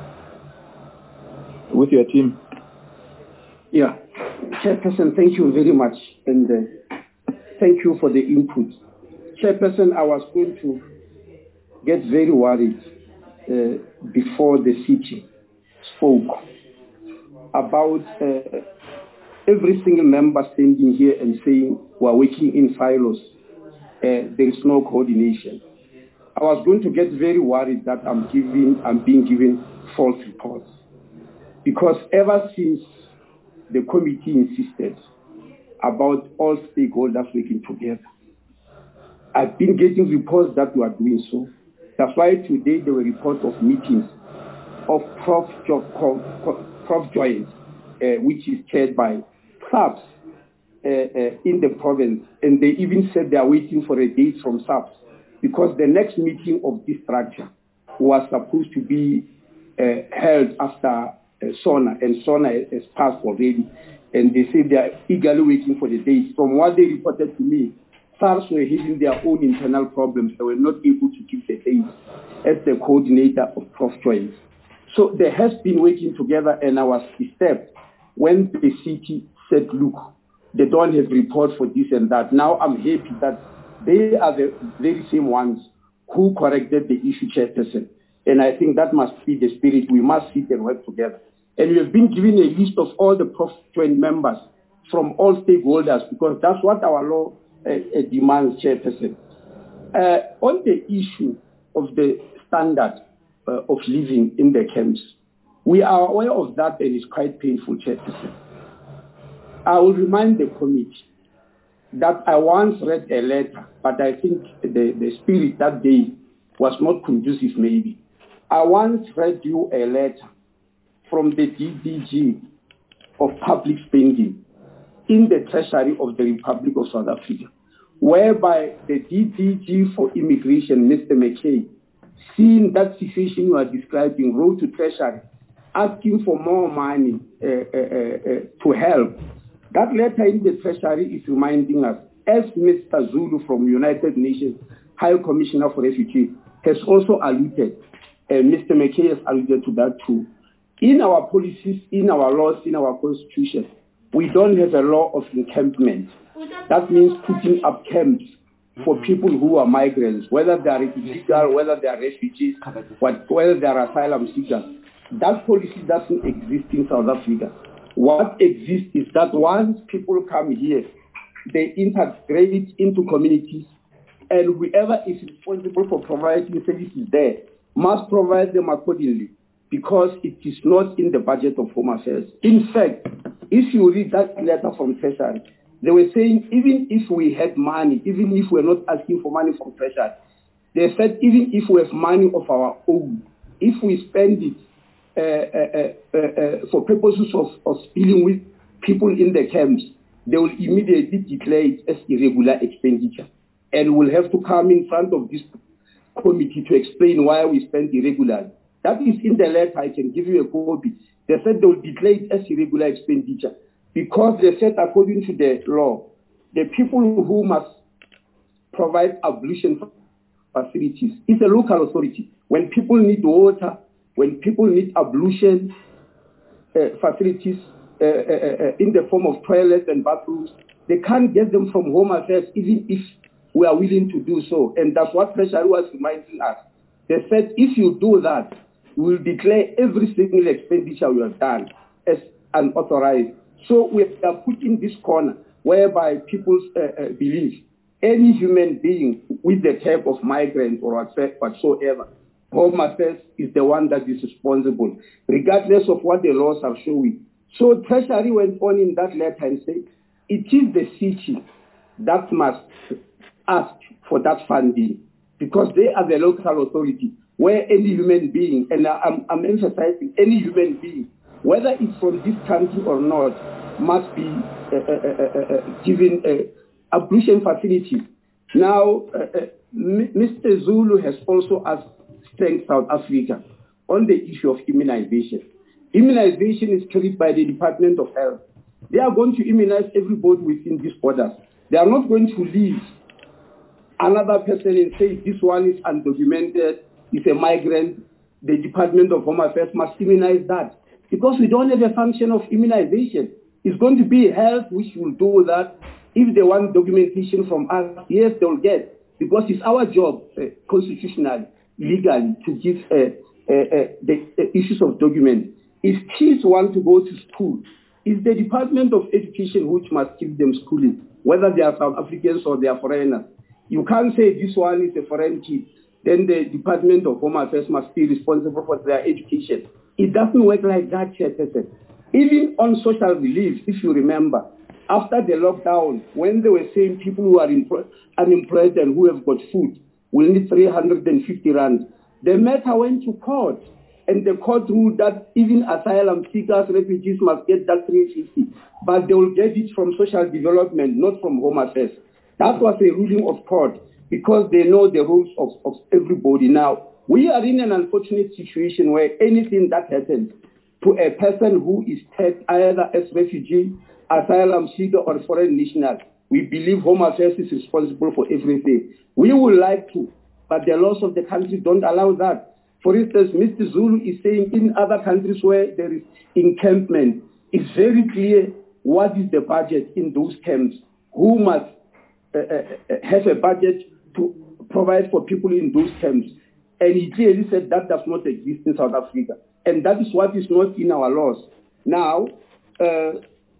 with your team. Yeah, Chairperson, thank you very much, and uh, thank you for the input. Chairperson, I was going to get very worried uh, before the city spoke about uh, every single member standing here and saying we're working in silos. Uh, there is no coordination. I was going to get very worried that I'm giving, I'm being given false reports, because ever since the committee insisted about all stakeholders working together, I've been getting reports that we are doing so. That's why today there were reports of meetings of Prof Prof Joyce, uh, which is chaired by SAPS uh, uh, in the province, and they even said they are waiting for a date from SAPS, because the next meeting of this structure was supposed to be uh, held after uh, SONA, and SONA has passed already, and they say they are eagerly waiting for the date. From what they reported to me, SARS were having their own internal problems. They were not able to keep the dates as the coordinator of Prof Joyce. So there has been working together, and I was disturbed when the city said, look, they don't have report for this and that. Now I'm happy that they are the very same ones who corrected the issue, Chairperson. And I think that must be the spirit. We must sit and work together. And we have been given a list of all the Prof Joyce members from all stakeholders, because that's what our law uh, uh, demands, Chairperson. Uh, on the issue of the standard uh, of living in the camps, we are aware of that, and it's quite painful, Chairperson. I will remind the committee that I once read a letter, but I think the, the spirit that day was not conducive maybe. I once read you a letter from the D D G of public spending in the Treasury of the Republic of South Africa, whereby the D D G for Immigration, Mister McKay, seeing that situation you are describing, wrote to Treasury asking for more money uh, uh, uh, to help. That letter in the Treasury is reminding us, as Mister Zulu from United Nations High Commissioner for Refugees has also alluded, and uh, Mister McKay has alluded to that too. In our policies, in our laws, in our constitution, we don't have a law of encampment. That means putting up camps for people who are migrants, whether they are illegal, whether they are refugees, whether they are asylum seekers. That policy doesn't exist in South Africa. What exists is that once people come here, they integrate into communities, and whoever is responsible for providing services there must provide them accordingly, because it is not in the budget of Home Affairs. In fact, if you read that letter from Treasury, they were saying even if we had money, even if we're not asking for money from Treasury, they said even if we have money of our own, if we spend it uh, uh, uh, uh, for purposes of, of dealing with people in the camps, they will immediately declare it as irregular expenditure. And we'll have to come in front of this committee to explain why we spend irregularly. That is in the letter. I can give you a copy. They said they will declare it as irregular expenditure because they said according to the law, the people who must provide ablution facilities is a local authority. When people need water, when people need ablution uh, facilities uh, uh, uh, in the form of toilets and bathrooms, they can't get them from Home Affairs even if we are willing to do so. And that's what Treasury was reminding us. They said if you do that, we will declare every single expenditure we have done as unauthorized. So we are put in this corner whereby people uh, uh, believe any human being with the type of migrant or whatsoever, Home Affairs is the one that is responsible, regardless of what the laws are showing. So Treasury went on in that letter and said, it is the city that must ask for that funding because they are the local authority where any human being, and I'm, I'm emphasizing any human being, whether it's from this country or not, must be uh, uh, uh, uh, given uh, ablution facilities. Now, uh, uh, Mister Zulu has also asked Strength South Africa on the issue of immunization. Immunization is carried by the Department of Health. They are going to immunize everybody within these borders. They are not going to leave another person and say this one is undocumented, is a migrant. The Department of Home Affairs must immunize that because we don't have a function of immunization. It's going to be health which will do that. If they want documentation from us, yes, they will get, because it's our job, uh, constitutionally, legally, to give uh, uh, uh, the, the issues of documents. If kids want to go to school, it's the Department of Education which must give them schooling, whether they are South Africans or they are foreigners. You can't say this one is a foreign kid. Then the Department of Home Affairs must be responsible for their education. It doesn't work like that, Chairperson. Even on social relief, if you remember, after the lockdown, when they were saying people who are unemployed and who have got food will need three hundred fifty rand, the matter went to court. And the court ruled that even asylum seekers, refugees must get that three hundred fifty, but they will get it from social development, not from Home Affairs. That was a ruling of court because they know the rules of, of everybody. Now, we are in an unfortunate situation where anything that happens to a person who is tagged either as refugee, asylum seeker, or foreign national, we believe Home Affairs is responsible for everything. We would like to, but the laws of the country don't allow that. For instance, Mister Zulu is saying in other countries where there is encampment, it's very clear what is the budget in those camps, who must uh, uh, have a budget to provide for people in those camps. And he clearly said that does not exist in South Africa. And that is what is not in our laws. Now, uh,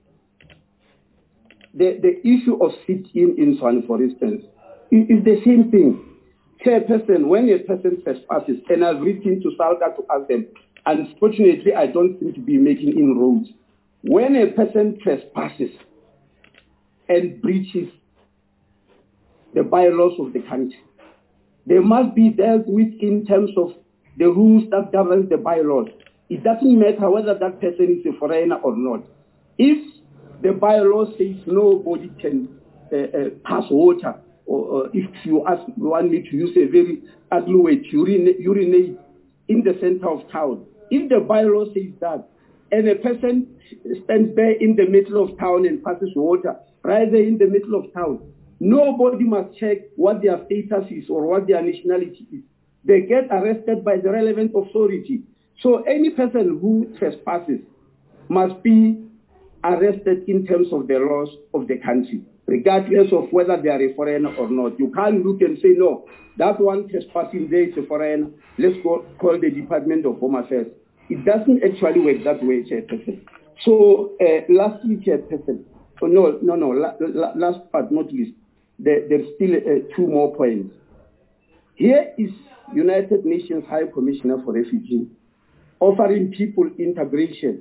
the, the issue of sit-in in Swan, for instance, is, is the same thing. Chairperson, when a person trespasses, and I've written to SALCA to ask them, unfortunately, I don't seem to be making inroads. When a person trespasses and breaches the bylaws of the country, they must be dealt with in terms of the rules that govern the bylaws. It doesn't matter whether that person is a foreigner or not. If the bylaw says nobody can uh, uh, pass water, or, or if you ask, you want me to use a very ugly word, urinate, urinate in the center of town. If the bylaw says that, and a person stands there in the middle of town and passes water, right there in the middle of town, nobody must check what their status is or what their nationality is. They get arrested by the relevant authority. So any person who trespasses must be arrested in terms of the laws of the country, regardless of whether they are a foreigner or not. You can't look and say, no, that one trespassing there is a foreigner, let's go call the Department of Home Affairs. It doesn't actually work that way, Chairperson. So, uh, lastly, Chairperson, oh, no, no, no, la, la, last but not least, there, there's still uh, two more points. Here is United Nations High Commissioner for Refugees offering people integration.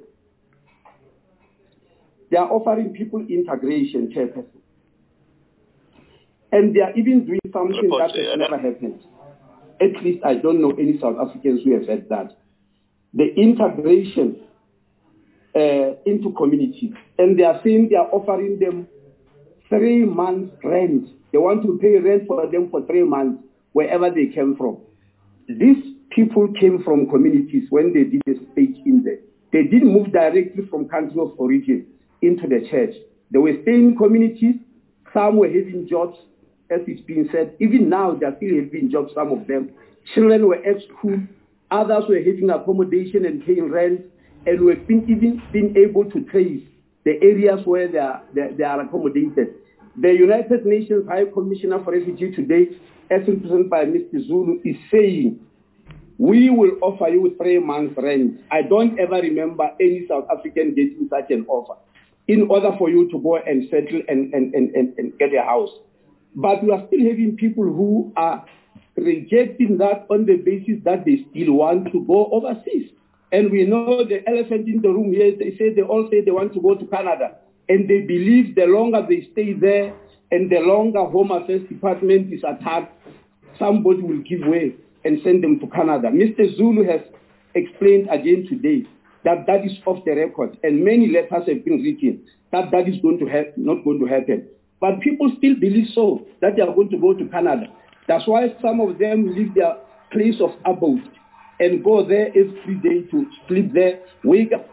They are offering people integration, Chairperson. And they are even doing something Report, that has yeah, never happened. At least I don't know any South Africans who have said that. The integration uh, into communities. And they are saying they are offering them three months rent. They want to pay rent for them for three months, wherever they came from. These people came from communities when they did a stage in there. They didn't move directly from country of origin into the church. They were staying in communities. Some were having jobs, as it's been said. Even now, they are still having jobs, some of them. Children were at school. Others were having accommodation and paying rent. And we've been even been able to trace the areas where they are, they, they are accommodated. The United Nations High Commissioner for Refugees today, as represented by Mister Zulu, is saying, we will offer you three months rent. I don't ever remember any South African getting such an offer in order for you to go and settle and, and, and, and, and get a house. But we are still having people who are rejecting that on the basis that they still want to go overseas. And we know the elephant in the room here, they say they all say they want to go to Canada. And they believe the longer they stay there and the longer Home Affairs Department is attacked, somebody will give way and send them to Canada. Mister Zulu has explained again today that that is off the record, and many letters have been written that that is going to ha- not going to happen. But people still believe so, that they are going to go to Canada. That's why some of them leave their place of abode and go there every day to sleep there, wake up,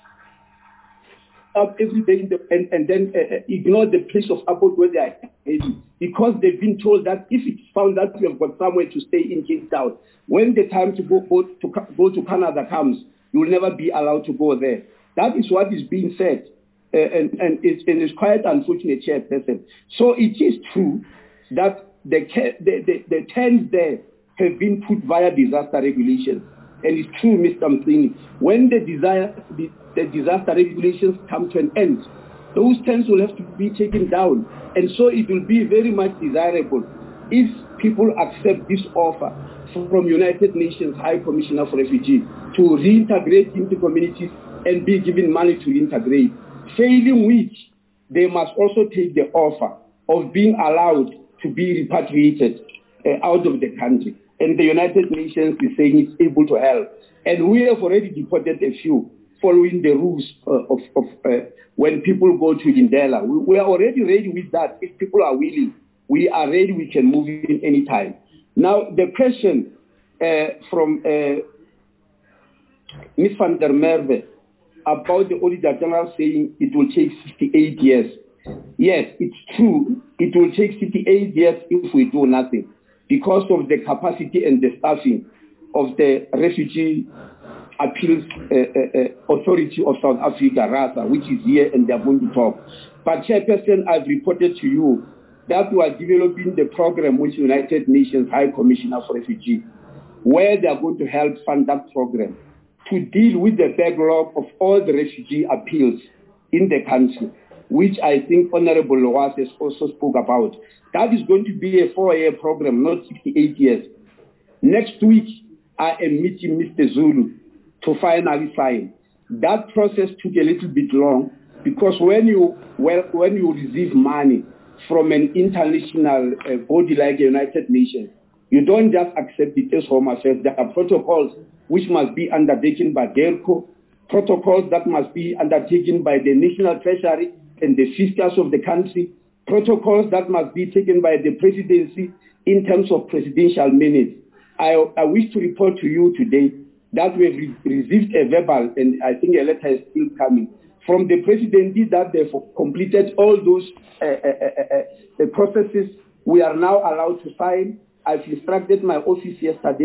up every day in the, and, and then uh, ignore the place of abode where they are heading, because they've been told that if it's found that you have got somewhere to stay in Cape Town, when the time to go, go, to, go to Canada comes, you will never be allowed to go there. That is what is being said, uh, and, and, it's, and it's quite unfortunate, Chairperson. So it is true that the, the, the, the tents there have been put via disaster regulations. And it's true, Mister Mthini, when the, desire, the, the disaster regulations come to an end, those tents will have to be taken down. And so it will be very much desirable if people accept this offer from United Nations High Commissioner for Refugees to reintegrate into communities and be given money to integrate. Failing which, they must also take the offer of being allowed to be repatriated uh, out of the country. And the United Nations is saying it's able to help. And we have already deported a few following the rules uh, of, of uh, when people go to Indela. We, we are already ready with that. If people are willing, we are ready, we can move in any time. Now, the question uh, from uh, Miz van der Merwe about the Auditor General saying it will take sixty-eight years. Yes, it's true. It will take sixty-eight years if we do nothing, because of the capacity and the staffing of the Refugee Appeals uh, uh, Authority of South Africa, RASA, which is here and they are going to talk. But Chairperson, I've reported to you that we are developing the program with United Nations High Commissioner for Refugees, where they are going to help fund that program to deal with the backlog of all the refugee appeals in the country, which I think Honorable Loas has also spoke about. That is going to be a four-year program, not sixty-eight years. Next week, I am meeting Mister Zulu to finally sign. That process took a little bit long, because when you well, when you receive money from an international uh, body like the United Nations, you don't just accept it as Home Affairs. There are protocols which must be undertaken by DERCO, protocols that must be undertaken by the National Treasury and the fiscals of the country, protocols that must be taken by the presidency in terms of presidential minutes. I, I wish to report to you today that we have re- received a verbal, and I think a letter is still coming, from the presidency that they've completed all those uh, uh, uh, uh, processes. We are now allowed to sign. I've instructed my office yesterday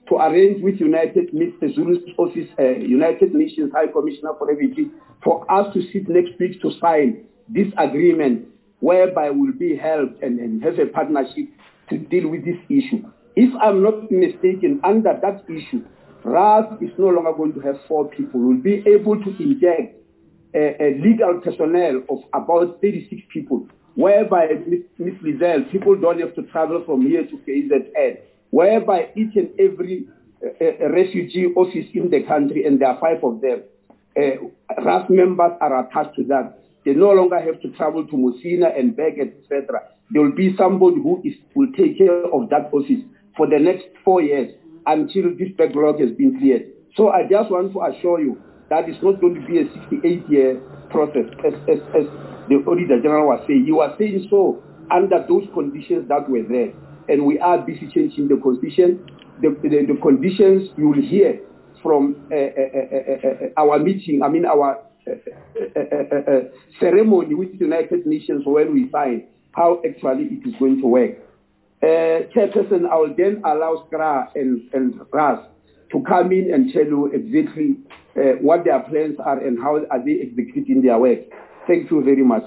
to arrange with United Mister Zulu's office, uh, United Nations High Commissioner for Refugee, for us to sit next week to sign this agreement, whereby we'll be helped and, and have a partnership to deal with this issue. If I'm not mistaken, under that issue, R A S is no longer going to have four people. We'll be able to inject a, a legal personnel of about thirty-six people, whereby, Miz Lizelle, people don't have to travel from here to K Z N, whereby each and every uh, refugee office in the country, and there are five of them, uh, R A S members are attached to that. They no longer have to travel to Mosina and back, et cetera. There will be somebody who is, will take care of that office for the next four years until this backlog has been cleared. So I just want to assure you that it's not going to be a sixty-eight year process, as, as, as the Auditor General was saying. You are saying so under those conditions that were there. And we are busy changing the constitution. The, the, the conditions you will hear from uh, uh, uh, uh, our meeting, I mean our uh, uh, uh, uh, ceremony with the United Nations when we sign, how actually it is going to work. Uh, Chairperson, I will then allow S C R A and, and R A S to come in and tell you exactly uh, what their plans are and how are they executing their work. Thank you very much.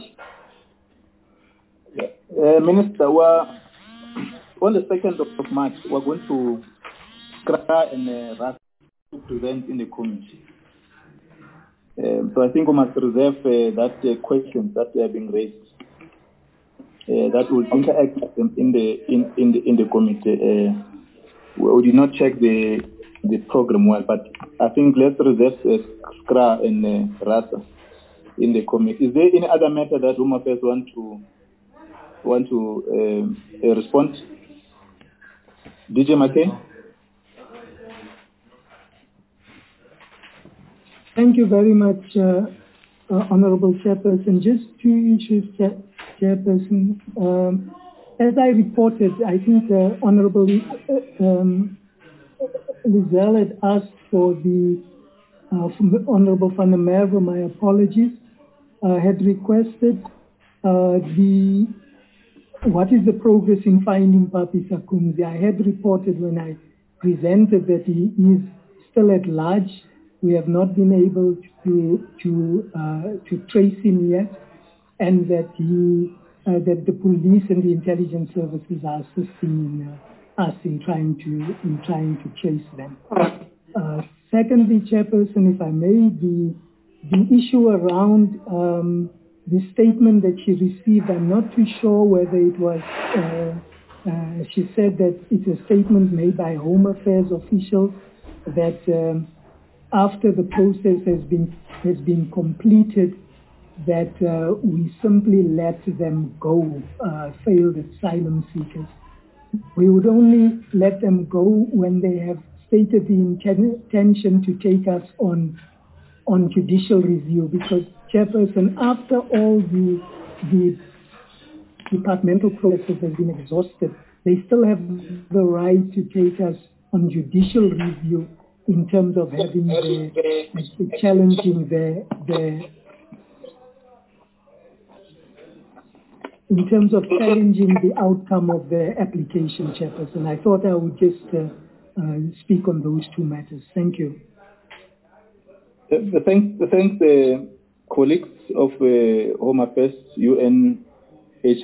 Uh, Minister, we're, on the second of March, we're going to S C R A and uh, R A S to present in the committee. Um, so I think we must reserve uh, that uh, questions that are being raised. Uh, that will interact with them in the in, in the in the committee. Uh, we, we did not check the the program well, but I think let's reserve uh, S C R A and uh, R A S in the committee. Is there any other matter that Home Affairs want to want to um, uh, respond? D J McKay. Thank you very much, uh, uh, Honorable Chairperson. Just two issues, Chair Chairperson. Um, as I reported, I think uh, Honorable uh, um, Lizelle had asked for the, uh, from the Honorable Van der Merwe, my apologies, uh, had requested uh, the, what is the progress in finding Papi Sakumzi? I had reported when I presented that he is still at large. We have not been able to to uh, to trace him yet, and that he uh, that the police and the intelligence services are assisting in, uh, us in trying to in trying to trace them. Uh, secondly, Chairperson, if I may, the the issue around um, the statement that she received, I'm not too sure whether it was. Uh, uh, she said that it's a statement made by Home Affairs officials that. Um, after the process has been has been completed, that uh, we simply let them go, uh, failed asylum seekers. We would only let them go when they have stated the intention to take us on on judicial review. Because, Chairperson, after all the the departmental process has been exhausted, they still have the right to take us on judicial review in terms of having the, the challenging the, the in terms of challenging the outcome of the application, Chairperson. I thought I would just uh, uh, speak on those two matters. Thank you. The thanks, the thanks uh, colleagues of uh, Home Affairs, U N H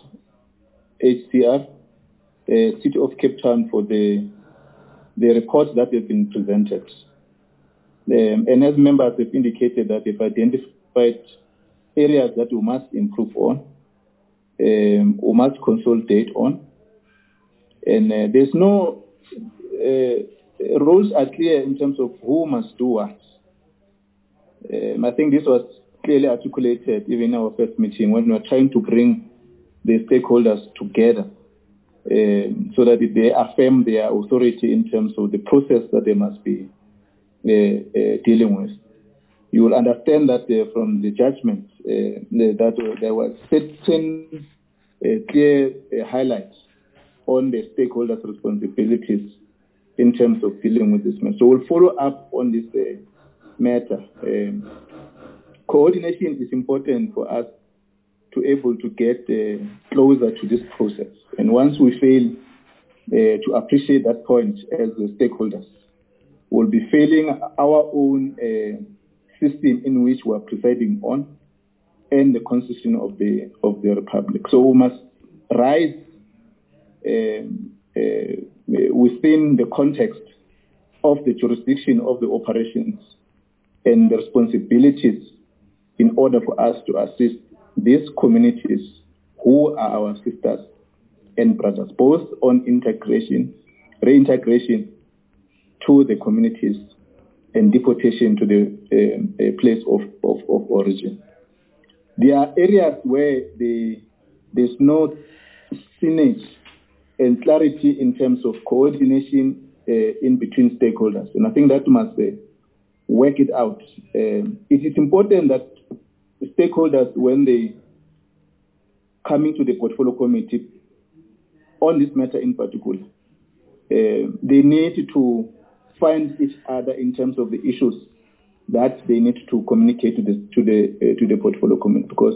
C R, uh, City of Cape Town for the the reports that have been presented. Um, and as members have indicated that they've identified areas that we must improve on, um, we must consolidate on. And uh, there's no, uh, rules are clear in terms of who must do what. Um, I think this was clearly articulated even in our first meeting when we were trying to bring the stakeholders together. Um, so that they affirm their authority in terms of the process that they must be uh, uh, dealing with. You will understand that uh, from the judgment uh, that uh, there were certain uh, clear uh, highlights on the stakeholders' responsibilities in terms of dealing with this matter. So we'll follow up on this uh, matter. Um, coordination is important for us to able to get uh, closer to this process. And once we fail uh, to appreciate that point as the stakeholders. We'll be failing our own uh, system in which we are presiding on and the constitution of the of the republic. So we must rise um, uh, within the context of the jurisdiction of the operations and the responsibilities in order for us to assist these communities who are our sisters and brothers, both on integration, reintegration to the communities and deportation to the um, uh, place of, of, of origin. There are areas where the, there's no synergy and clarity in terms of coordination uh, in between stakeholders. And I think that must uh, work it out. Um, it is important that stakeholders, when they coming to the portfolio committee on this matter in particular, uh, they need to find each other in terms of the issues that they need to communicate to the to the uh, to the portfolio committee, because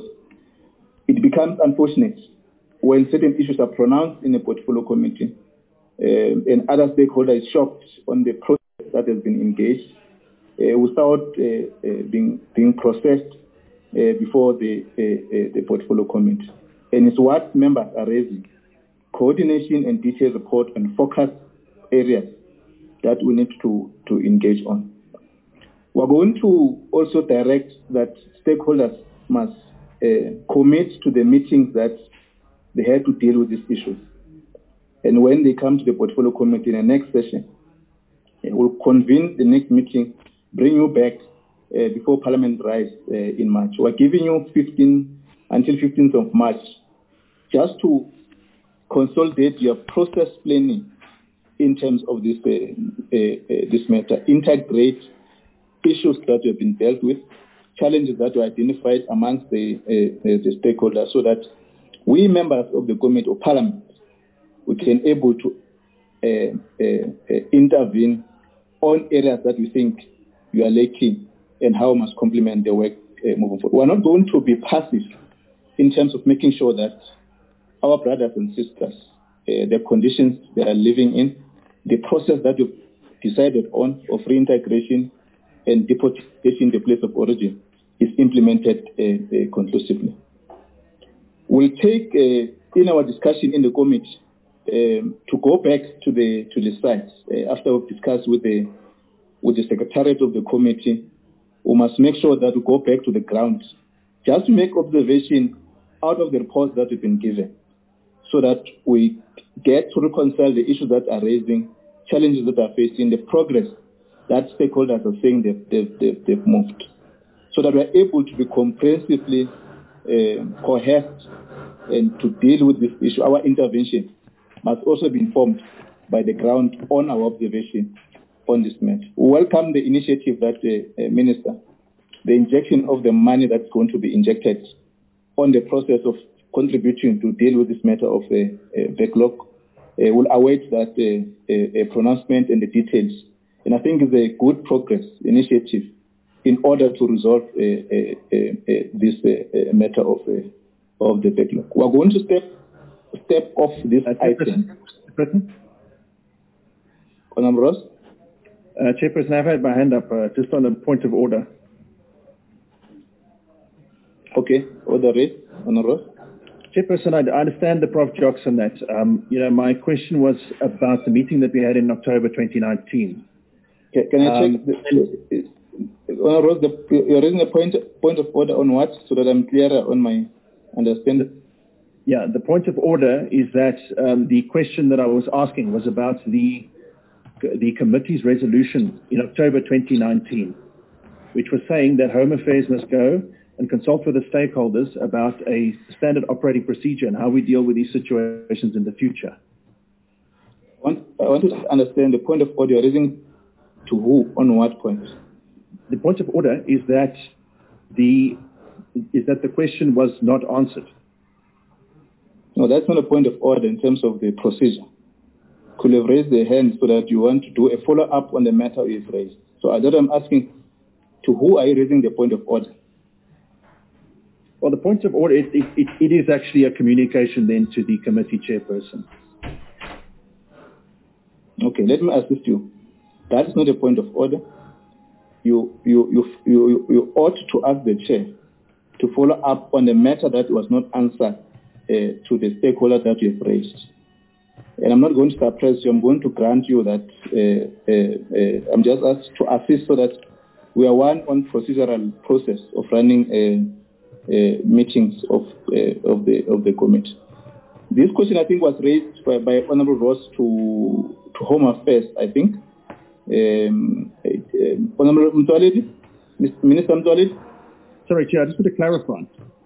it becomes unfortunate when certain issues are pronounced in a portfolio committee uh, and other stakeholders is shocked on the process that has been engaged uh, without uh, uh, being being processed uh, before the uh, uh, the portfolio committee. And it's what members are raising: coordination and detailed report and focus areas that we need to, to engage on. We're going to also direct that stakeholders must uh, commit to the meetings that they have to deal with these issues. And when they come to the portfolio committee in the next session, uh, we'll convene the next meeting, bring you back uh, before Parliament rise uh, in March. We're giving you fifteen until fifteenth of March just to consolidate your process planning in terms of this uh, uh, uh, this matter, integrate issues that have been dealt with, challenges that were identified amongst the, uh, the stakeholders, so that we members of the Committee of Parliament, we can able to uh, uh, uh, intervene on areas that we think you are lacking and how we must complement the work uh, moving forward. We are not going to be passive in terms of making sure that our brothers and sisters, uh, the conditions they are living in, the process that we've decided on of reintegration and deportation in the place of origin is implemented uh, uh, conclusively. We'll take, uh, in our discussion in the committee, um, to go back to the to the sites uh, after we've discussed with the with the secretariat of the committee. We must make sure that we go back to the ground, just to make observation out of the reports that we've been given, so that we get to reconcile the issues that are raising, challenges that are facing, the progress that stakeholders are saying they've, they've, they've, they've moved, so that we're able to be comprehensively uh, coherent and to deal with this issue. Our intervention must also be informed by the ground on our observation on this matter. We welcome the initiative that the uh, Minister, the injection of the money that's going to be injected on the process of contributing to deal with this matter of a uh, uh, backlog. Uh, we'll await that uh, uh, uh, pronouncement and the details. And I think it's a good progress initiative in order to resolve uh, uh, uh, uh, this uh, uh, matter of uh, of the backlog. We're going to step step off this uh, item. Chairperson? Honourable Ross? Uh, Chairperson, I've had my hand up uh, just on a point of order. Okay, order raised. Honourable Ross? Chairperson, I, I understand the Professor Jocks on that. Um, you know, my question was about the meeting that we had in October twenty nineteen. Okay, can I um, check? The, Honourable Ross, the, you're raising a point, point of order on what, so that I'm clearer on my understanding? Yeah, the point of order is that um, the question that I was asking was about the the committee's resolution in October twenty nineteen, which was saying that Home Affairs must go and consult with the stakeholders about a standard operating procedure and how we deal with these situations in the future. I want, I want to understand the point of order you're raising to who, on what point? The point of order is that the is that the question was not answered. No, that's not a point of order in terms of the procedure. Could have raised the hand so that you want to do a follow-up on the matter you've raised. So I I'm asking, to who are you raising the point of order? Well, the point of order, it, it, it is actually a communication then to the committee chairperson. Okay, let me assist you. That is not a point of order. You, you, you, you, you ought to ask the chair to follow up on the matter that was not answered uh, to the stakeholder that you have raised. And I'm not going to suppress you. I'm going to grant you that uh, uh, uh, I'm just asked to assist so that we are one on procedural process of running uh, uh, meetings of uh, of the of the committee. This question, I think, was raised by, by Honourable Ross to to Home Affairs, I think. Um, uh, Honourable Mtwaledi, Minister Mtwaledi. Sorry, Chair, I just want to clarify.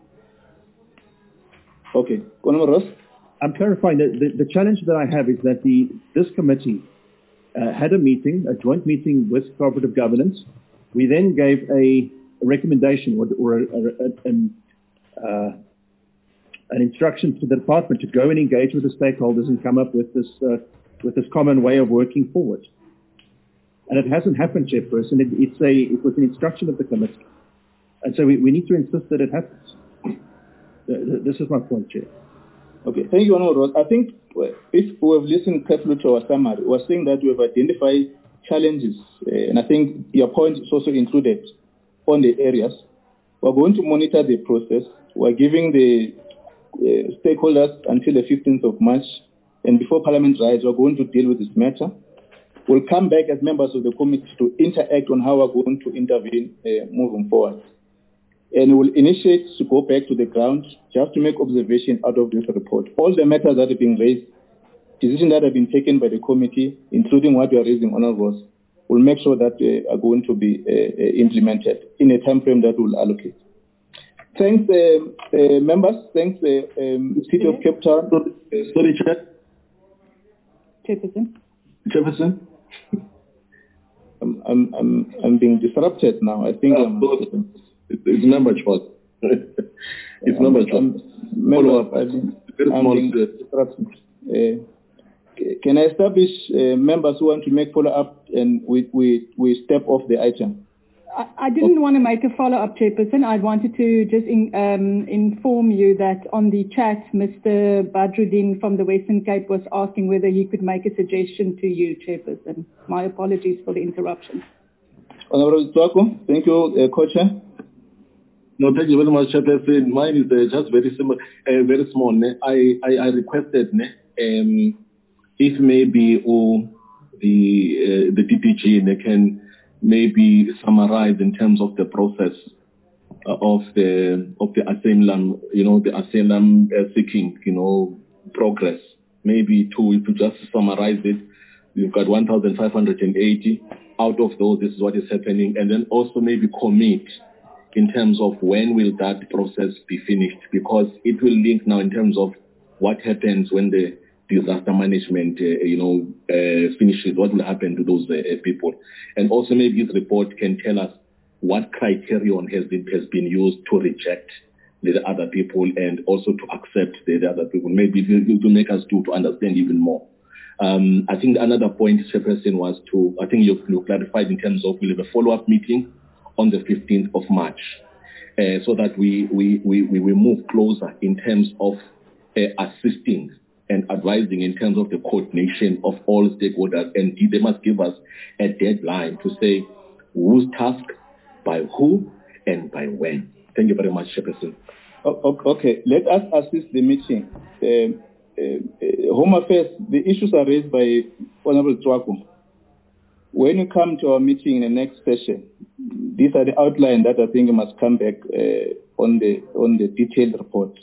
Okay, Honourable Ross. I'm clarifying that the, the challenge that I have is that the this committee uh, had a meeting, a joint meeting with Cooperative Governance. We then gave a, a recommendation or, or a, a, a, an, uh, an instruction to the department to go and engage with the stakeholders and come up with this uh, with this common way of working forward. And it hasn't happened, Chairperson. It, it's a it was an instruction of the committee, and so we, we need to insist that it happens. This is my point, Chair. Okay, thank you, Honourable Ross. I think if we have listened carefully to our summary, we're saying that we have identified challenges, uh, and I think your point is also included on the areas. We're going to monitor the process. We're giving the uh, stakeholders until the fifteenth of March, and before Parliament rise, we're going to deal with this matter. We'll come back as members of the committee to interact on how we're going to intervene uh, moving forward. And we'll initiate to go back to the ground just to make observation out of this report. All the matters that have been raised, decisions that have been taken by the committee, including what we are raising on our voice, we'll make sure that uh, are going to be uh, implemented in a time frame that we'll allocate. Thanks, uh, uh, members. Thanks, uh, um, City of Cape Town. Sorry, Chair. Chairperson. Chairperson. I'm, I'm, I'm, I'm being disrupted now. I think Uh, I'm... It's member's fault. It's member's fault. Follow up. Very small. Uh, can I establish uh, members who want to make follow-up and we, we, we step off the item? I, I didn't want to make a follow-up, Chairperson. I wanted to just in, um, inform you that on the chat, Mister Badruddin from the Western Cape was asking whether he could make a suggestion to you, Chairperson. My apologies for the interruption. Honourable Tswako, thank you, uh, Co-Chair. No, thank you very much, Chairperson. Mine is uh, just very simple, uh, very small. Ne? I, I, I requested ne, um, if maybe oh, the uh, the D P G they can maybe summarize in terms of the process uh, of the of the asylum, you know, the asylum uh, seeking, you know, progress. Maybe to if you just summarize it, you've got one thousand five hundred eighty. Out of those, this is what is happening, and then also maybe commit in terms of when will that process be finished, because it will link now in terms of what happens when the disaster management, uh, you know, uh, finishes, what will happen to those uh, people. And also maybe this report can tell us what criterion has been, has been used to reject the other people and also to accept the, the other people, maybe to, to make us do to understand even more. Um, I think another point, Chairperson, was to, I think you, you clarified in terms of we'll have a follow-up meeting on the fifteenth of March, uh, so that we, we, we, we move closer in terms of uh, assisting and advising in terms of the coordination of all stakeholders. And they must give us a deadline to say whose task, by who, and by when. Thank you very much, Chairperson. Okay, let us assist the meeting. Uh, uh, Home Affairs, the issues are raised by Honourable Tswako. When you come to our meeting in the next session, these are the outline that I think must come back uh, on the on the detailed report,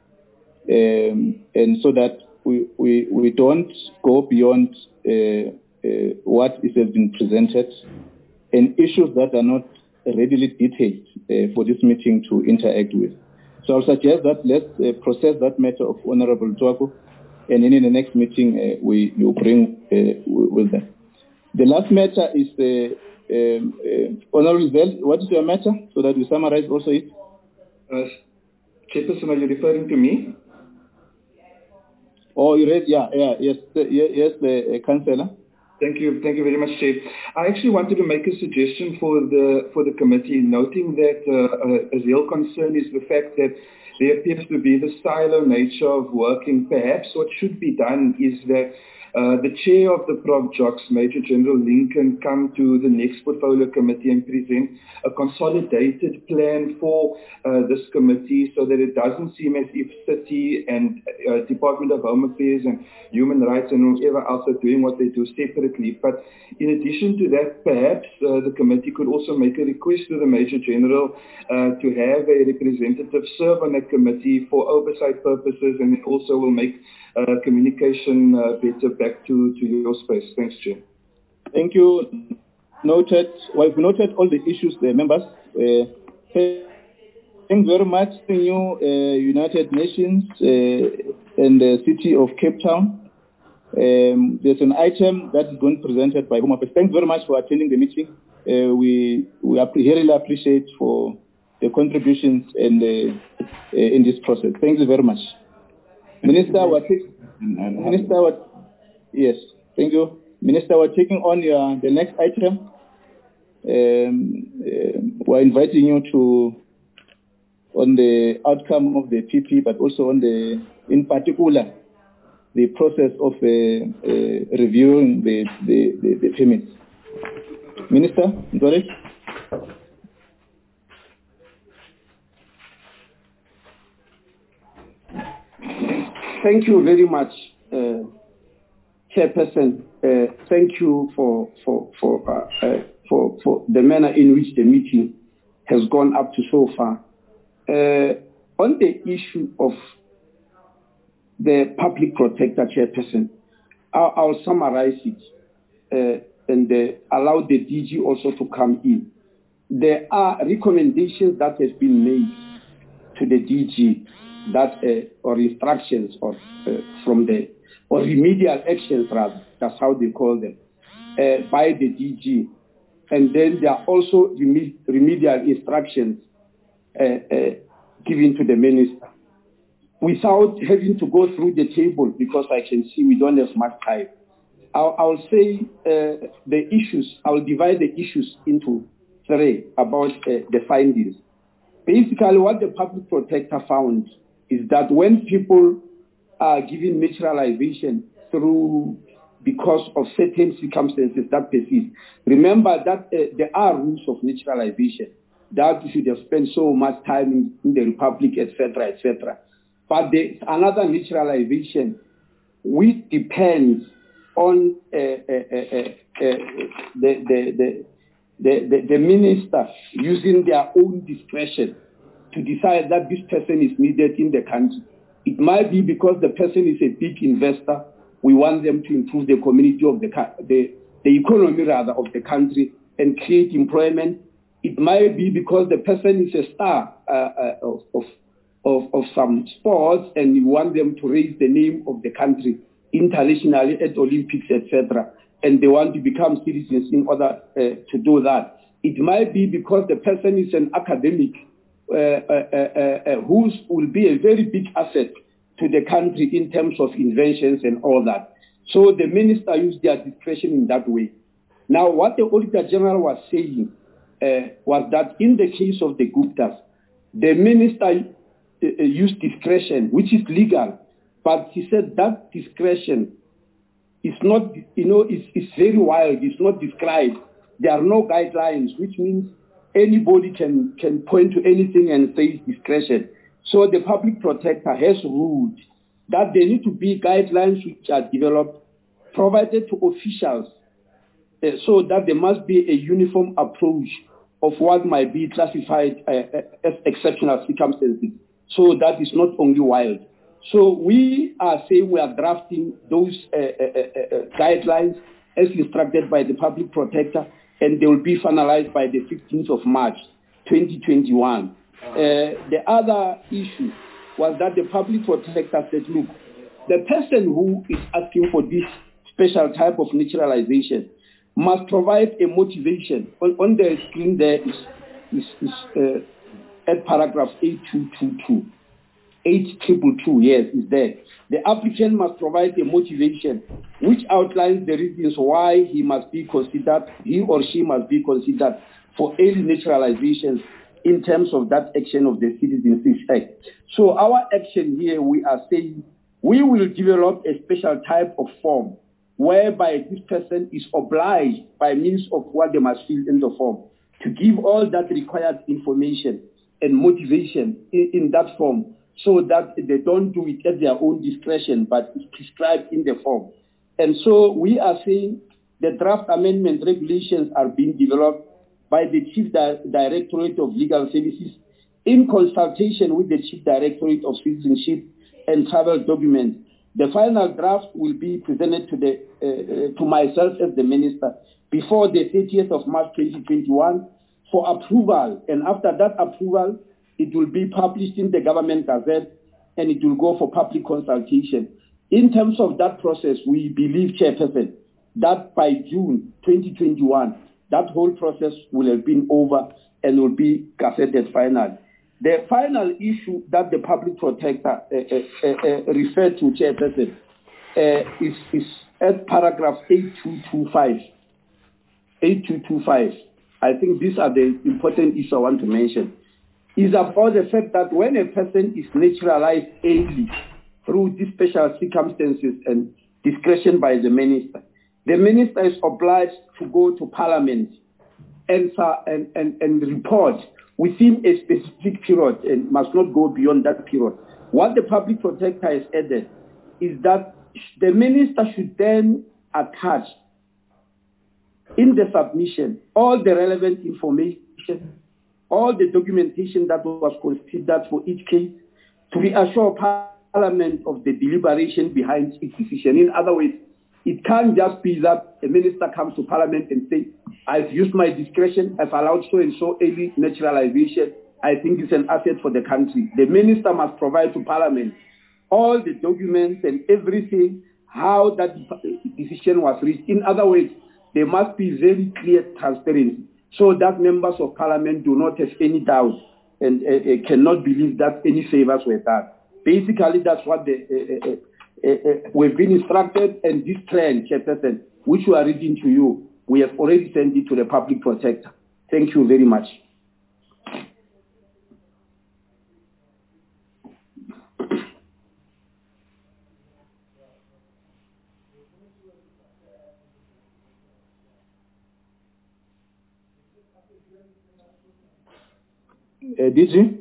um, and so that we, we we don't go beyond uh, uh, what is has been presented, and issues that are not readily detailed uh, for this meeting to interact with. So I'll suggest that let's uh, process that matter of Honourable Tswako, and then in the next meeting uh, we you bring uh, with them. The last matter is the um, uh, Honourable Zell. What is your matter, so that we summarize also it? Uh, Chairperson, are you referring to me? Oh, you read? Yeah, yeah, yes, the, yes, the uh, councillor. Thank you, thank you very much, Chair. I actually wanted to make a suggestion for the for the committee, noting that uh, a real concern is the fact that there appears to be the silo nature of working. Perhaps what should be done is that Uh, the chair of the Prof Jocks, Major General Lincoln, come to the next portfolio committee and present a consolidated plan for uh, this committee so that it doesn't seem as if City and uh, Department of Home Affairs and Human Rights and whoever else are doing what they do separately. But in addition to that, perhaps uh, the committee could also make a request to the Major General uh, to have a representative serve on that committee for oversight purposes, and it also will make uh, communication uh, better back to, to your space. Thanks, Chair. Thank you. Noted. Well, we've noted all the issues, the members. Uh, thank you very much, the new uh, United Nations uh, and the City of Cape Town. Um, there's an item that is going to be presented by Home Affairs. Thanks very much for attending the meeting. Uh, we we really appreciate for the contributions and uh, uh, in this process. Thank you very much. Minister, we're taking, Minister, we're, yes, thank you. Minister, we're taking on your, the next item. Um, uh, we're inviting you to, on the outcome of the P P, but also on the, in particular, the process of uh, uh, reviewing the, the, the, the permits. Minister, Ndore? Thank you very much, uh, Chairperson. Uh, thank you for for for, uh, uh, for for the manner in which the meeting has gone up to so far. Uh, on the issue of the public protector, Chairperson, I'll, I'll summarize it uh, and uh, allow the D G also to come in. There are recommendations that have been made to the D G that uh, or instructions or uh, from the or remedial actions rather, that's how they call them, uh, by the D G, and then there are also rem- remedial instructions uh, uh, given to the minister. Without having to go through the table, because I can see we don't have much time, I'll, I'll say uh, the issues. I'll divide the issues into three about uh, the findings. Basically, what the public protector found is that when people are given naturalization through because of certain circumstances that persist, remember that uh, there are rules of naturalization that you should have spent so much time in, in the Republic, et cetera, et cetera. But there's another naturalization which depends on uh, uh, uh, uh, uh, the, the, the, the, the, the minister using their own discretion to decide that this person is needed in the country. It might be because the person is a big investor. We want them to improve the community of the, the, the economy rather of the country and create employment. It might be because the person is a star uh, uh, of, of, of, of some sports and you want them to raise the name of the country internationally at Olympics, et cetera. And they want to become citizens in order uh, to do that. It might be because the person is an academic Uh, uh, uh, uh, who will be a very big asset to the country in terms of inventions and all that. So the minister used their discretion in that way. Now, what the Auditor General was saying uh, was that in the case of the Guptas, the minister uh, used discretion, which is legal, but he said that discretion is not, you know, it's, it's very wild, it's not described. There are no guidelines, which means anybody can, can point to anything and say discretion. So the public protector has ruled that there need to be guidelines which are developed, provided to officials, uh, so that there must be a uniform approach of what might be classified uh, as exceptional circumstances. So that is not only wild. So we are saying we are drafting those uh, uh, uh, guidelines as instructed by the public protector, and they will be finalized by the fifteenth of March, twenty twenty-one. Uh, the other issue was that the public protector said, look, the person who is asking for this special type of naturalization must provide a motivation. On, on the screen there is, is, is uh, at paragraph eight two two two. eight two two two, yes, is there. The applicant must provide a motivation which outlines the reasons why he must be considered, he or she must be considered for early naturalization in terms of that action of the Citizenship Act. So our action here, we are saying we will develop a special type of form whereby this person is obliged by means of what they must fill in the form to give all that required information and motivation in, in that form, so that they don't do it at their own discretion, but it's prescribed in the form. And so we are saying the draft amendment regulations are being developed by the Chief Di- Directorate of Legal Services in consultation with the Chief Directorate of Citizenship and Travel Documents. The final draft will be presented to, the, uh, uh, to myself as the Minister before the thirtieth of March twenty twenty-one for approval. And after that approval, it will be published in the Government Gazette and it will go for public consultation. In terms of that process, we believe, Chairperson, that by June twenty twenty-one, that whole process will have been over and will be gazetted final. The final issue that the public protector uh, uh, uh, referred to, Chairperson, uh, is, is at paragraph eight two two five. eight two two five. I think these are the important issues I want to mention. Is about the fact that when a person is naturalized early through these special circumstances and discretion by the minister, the minister is obliged to go to Parliament and, and, and, and report within a specific period and must not go beyond that period. What the public protector has added is that the minister should then attach in the submission all the relevant information, all the documentation that was considered for each case to reassure Parliament of the deliberation behind its decision. In other words, it can't just be that a minister comes to Parliament and says, I've used my discretion, I've allowed so and so early naturalization, I think it's an asset for the country. The minister must provide to Parliament all the documents and everything, how that decision was reached. In other words, there must be very clear transparency so that members of Parliament do not have any doubt and uh, uh, cannot believe that any favors were done. Basically, that's what the, uh, uh, uh, uh, we've been instructed, and this plan, Chairperson, which we are reading to you, we have already sent it to the public protector. Thank you very much. Uh, D G?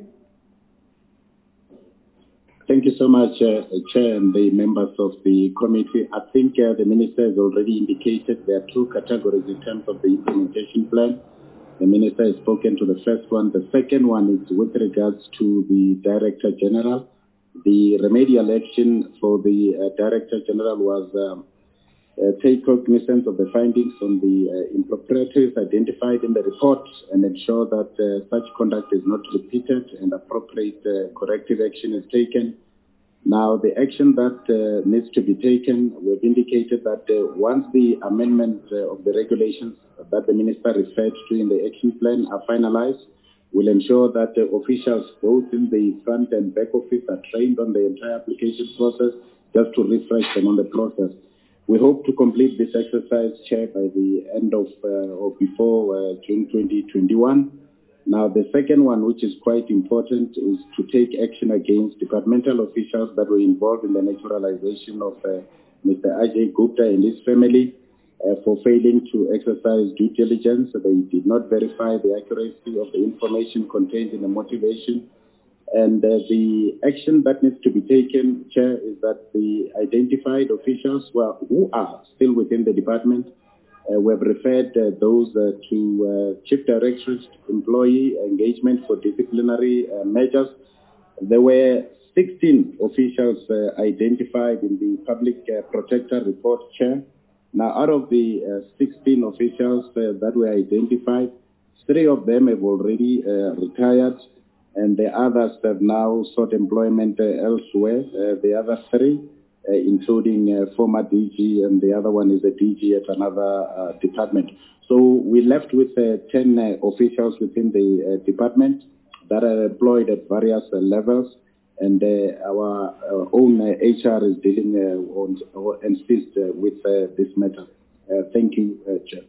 Thank you so much, uh, Chair and the members of the committee. I think uh, the Minister has already indicated there are two categories in terms of the implementation plan. The Minister has spoken to the first one. The second one is with regards to the Director General. The remedial action for the uh, Director General was um, uh, take cognizance of the findings on the uh, improprieties identified in the report and ensure that uh, such conduct is not repeated and appropriate uh, corrective action is taken. Now, the action that uh, needs to be taken, we've indicated that uh, once the amendment uh, of the regulations that the Minister referred to in the action plan are finalized, we'll ensure that uh, officials both in the front and back office are trained on the entire application process, just to refresh them on the process. We hope to complete this exercise, Chair, by the end of uh, or before uh, June twenty twenty-one. Now, the second one, which is quite important, is to take action against departmental officials that were involved in the naturalization of uh, Mister Ajay Gupta and his family uh, for failing to exercise due diligence. They did not verify the accuracy of the information contained in the motivation. And uh, the action that needs to be taken, Chair, is that the identified officials who are, who are still within the department, uh, we have referred uh, those uh, to uh, Chief Directorate Employee Engagement for Disciplinary uh, Measures. There were sixteen officials uh, identified in the Public uh, Protector Report, Chair. Now, out of the uh, sixteen officials uh, that were identified, three of them have already uh, retired, and the others have now sought employment uh, elsewhere. Uh, the other three, uh, including uh, former D G, and the other one is a D G at another uh, department. So we left with uh, ten uh, officials within the uh, department that are employed at various uh, levels, and uh, our, our own uh, H R is dealing uh, on, or insist uh, with uh, this matter. Uh, thank you, uh, Chair.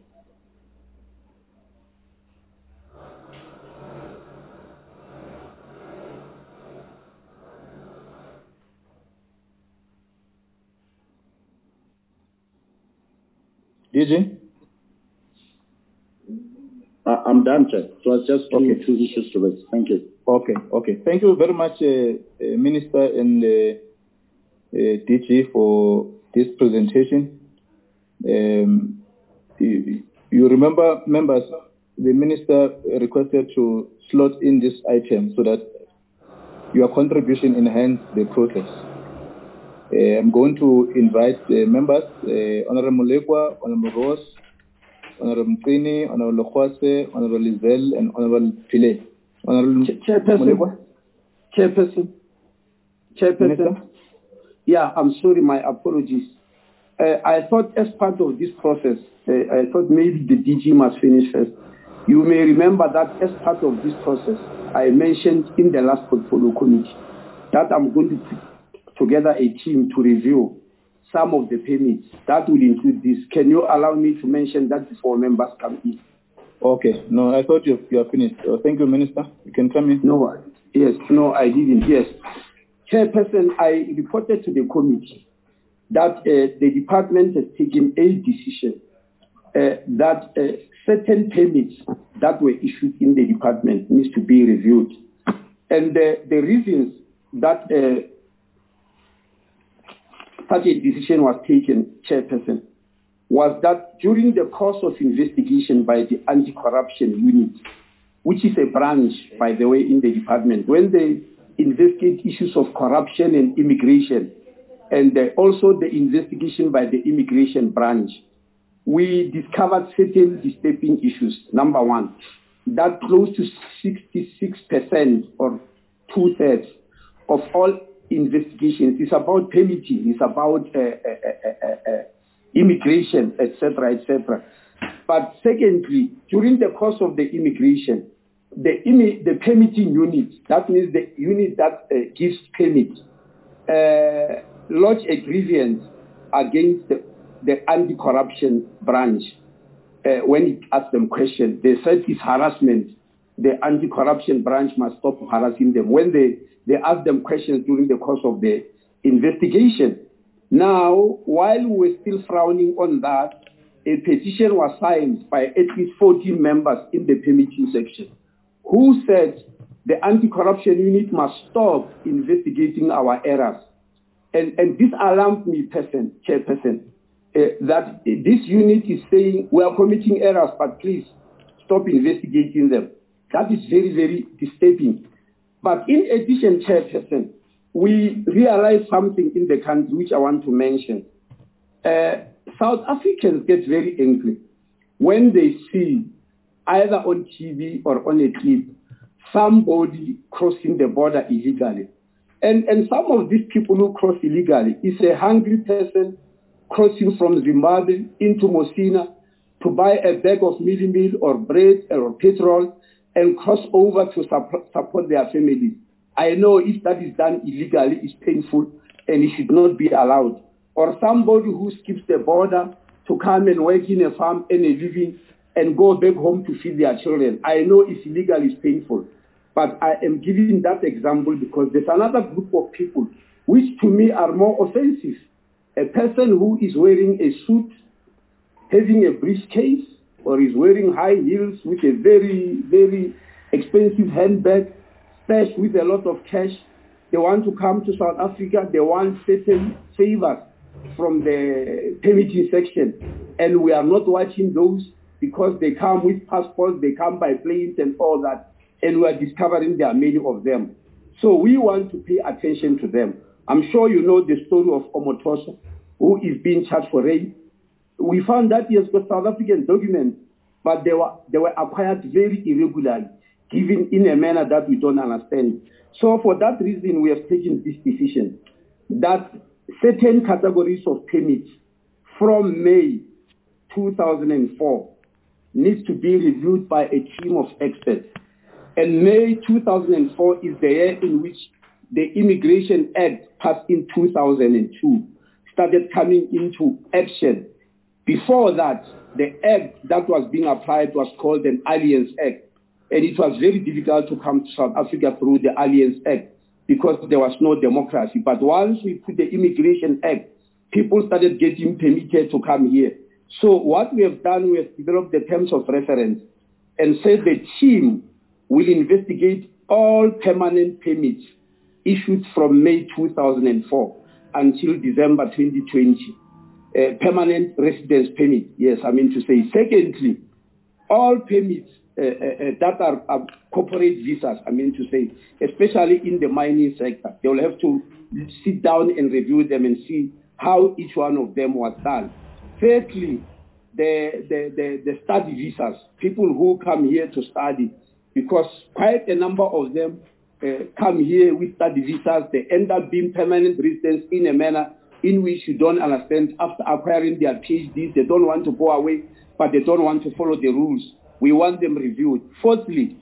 D G? Uh, I'm done, Chair. So it's just two, okay. two issues to raise. Thank you. Okay, okay. Thank you very much, uh, uh, Minister and uh, uh, D G, for this presentation. Um, you, you remember, members, the Minister requested to slot in this item so that your contribution enhance the process. Uh, I'm going to invite the members, uh, Honorable Molekwa, Honorable Ross, Honorable Mqini, Honorable Lokwase, Honorable Lizel, and Honorable Pile. Honorable Chairperson, Chairperson, Chairperson. Minister? Yeah, I'm sorry, my apologies. Uh, I thought as part of this process, uh, I thought maybe the D G must finish first. You may remember that as part of this process, I mentioned in the last portfolio committee that I'm going to put together a team to review some of the permits. That will include this. Can you allow me to mention that before members come in? Okay. No, I thought you, you are finished. Uh, thank you, Minister. You can come in. No, yes, no, I didn't. Yes. Chairperson, I reported to the committee that uh, the department has taken a decision uh, that uh, certain permits that were issued in the department needs to be reviewed. And uh, the reasons that uh, such a decision was taken, Chairperson, was that during the course of investigation by the anti-corruption unit, which is a branch, by the way, in the department, when they investigate issues of corruption and immigration, and uh, also the investigation by the immigration branch, we discovered certain disturbing issues. Number one, that close to sixty-six percent or two-thirds of all investigations is about permitting, it's about uh, uh, uh, uh, uh, immigration, et cetera, et cetera. But secondly, during the course of the immigration, the, imi- the permitting unit, that means the unit that uh, gives permit, uh, lodged a grievance against the, the anti-corruption branch. Uh, when it asked them questions, they said it's harassment. The anti-corruption branch must stop harassing them. When they, they asked them questions during the course of the investigation. Now, while we're still frowning on that, a petition was signed by at least fourteen members in the permitting section who said the anti-corruption unit must stop investigating our errors. And, and this alarmed me, person, chairperson, uh, that this unit is saying we are committing errors, but please stop investigating them. That is very, very disturbing. But in addition, chairperson, we realized something in the country which I want to mention. Uh, South Africans get very angry when they see either on T V or on a clip somebody crossing the border illegally. And, and some of these people who cross illegally is a hungry person crossing from Zimbabwe into Mosina to buy a bag of mealie meal or bread or petrol and cross over to support, support their families. I know if that is done illegally, it's painful and it should not be allowed. Or somebody who skips the border to come and work in a farm and a living and go back home to feed their children. I know it's illegal, it's painful. But I am giving that example because there's another group of people which to me are more offensive. A person who is wearing a suit, having a briefcase, or is wearing high heels with a very, very expensive handbag, stashed with a lot of cash. They want to come to South Africa. They want certain favors from the permitting section. And we are not watching those because they come with passports, they come by planes and all that. And we are discovering there are many of them. So we want to pay attention to them. I'm sure you know the story of Omotoso, who is being charged for rape. We found that he has got South African documents, but they were, they were acquired very irregularly, given in a manner that we don't understand. So for that reason, we have taken this decision that certain categories of permits from May two thousand four needs to be reviewed by a team of experts. And May two thousand four is the year in which the Immigration Act passed in two thousand two started coming into action. Before that, the act that was being applied was called an Alliance Act. And it was very difficult to come to South Africa through the Alliance Act because there was no democracy. But once we put the Immigration Act, people started getting permitted to come here. So what we have done, we have developed the terms of reference and said the team will investigate all permanent permits issued from May two thousand four until December twenty twenty. Uh, permanent residence permit, yes, I mean to say. Secondly, all permits uh, uh, that are, are corporate visas, I mean to say, especially in the mining sector, they will have to sit down and review them and see how each one of them was done. Thirdly, the, the, the, the study visas, people who come here to study, because quite a number of them uh, come here with study visas, they end up being permanent residents in a manner in which you don't understand. After acquiring their PhDs, they don't want to go away, but they don't want to follow the rules. We want them reviewed. Fourthly,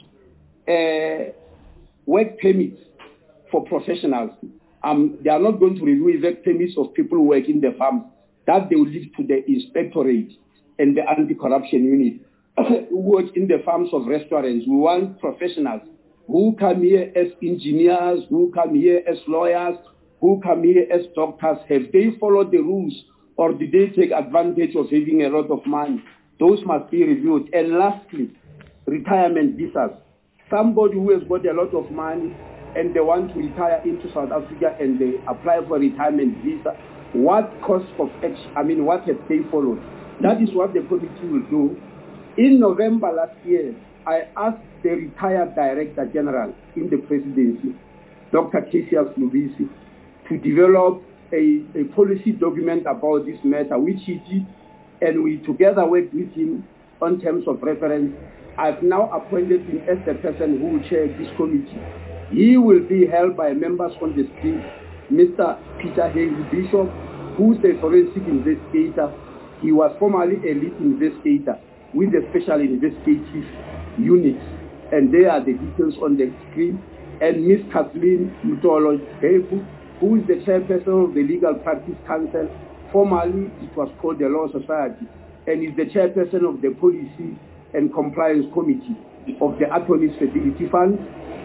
uh, work permits for professionals. Um, they are not going to review work permits of people who work in the farms. That they will leave to the inspectorate and the anti-corruption unit who work in the farms of restaurants. We want professionals who come here as engineers, who come here as lawyers, who come here as doctors. Have they followed the rules, or did they take advantage of having a lot of money? Those must be reviewed. And lastly, retirement visas. Somebody who has got a lot of money and they want to retire into South Africa and they apply for a retirement visa, what course of action, I mean, what have they followed? That is what the committee will do. In November last year, I asked the retired Director General in the presidency, Doctor Cassius Lubisi, to develop a, a policy document about this matter, which he did, and we together worked with him on terms of reference. I've now appointed him as the person who will chair this committee. He will be held by members on the screen, Mister Peter Hayes Bishop, who is a forensic investigator. He was formerly a lead investigator with the special investigative unit, and there are the details on the screen. And Miz Kathleen Mutolo Hebu, who is the chairperson of the Legal Practice Council. Formerly, it was called the Law Society, and is the chairperson of the Policy and Compliance Committee of the Attorney's Fidelity Fund.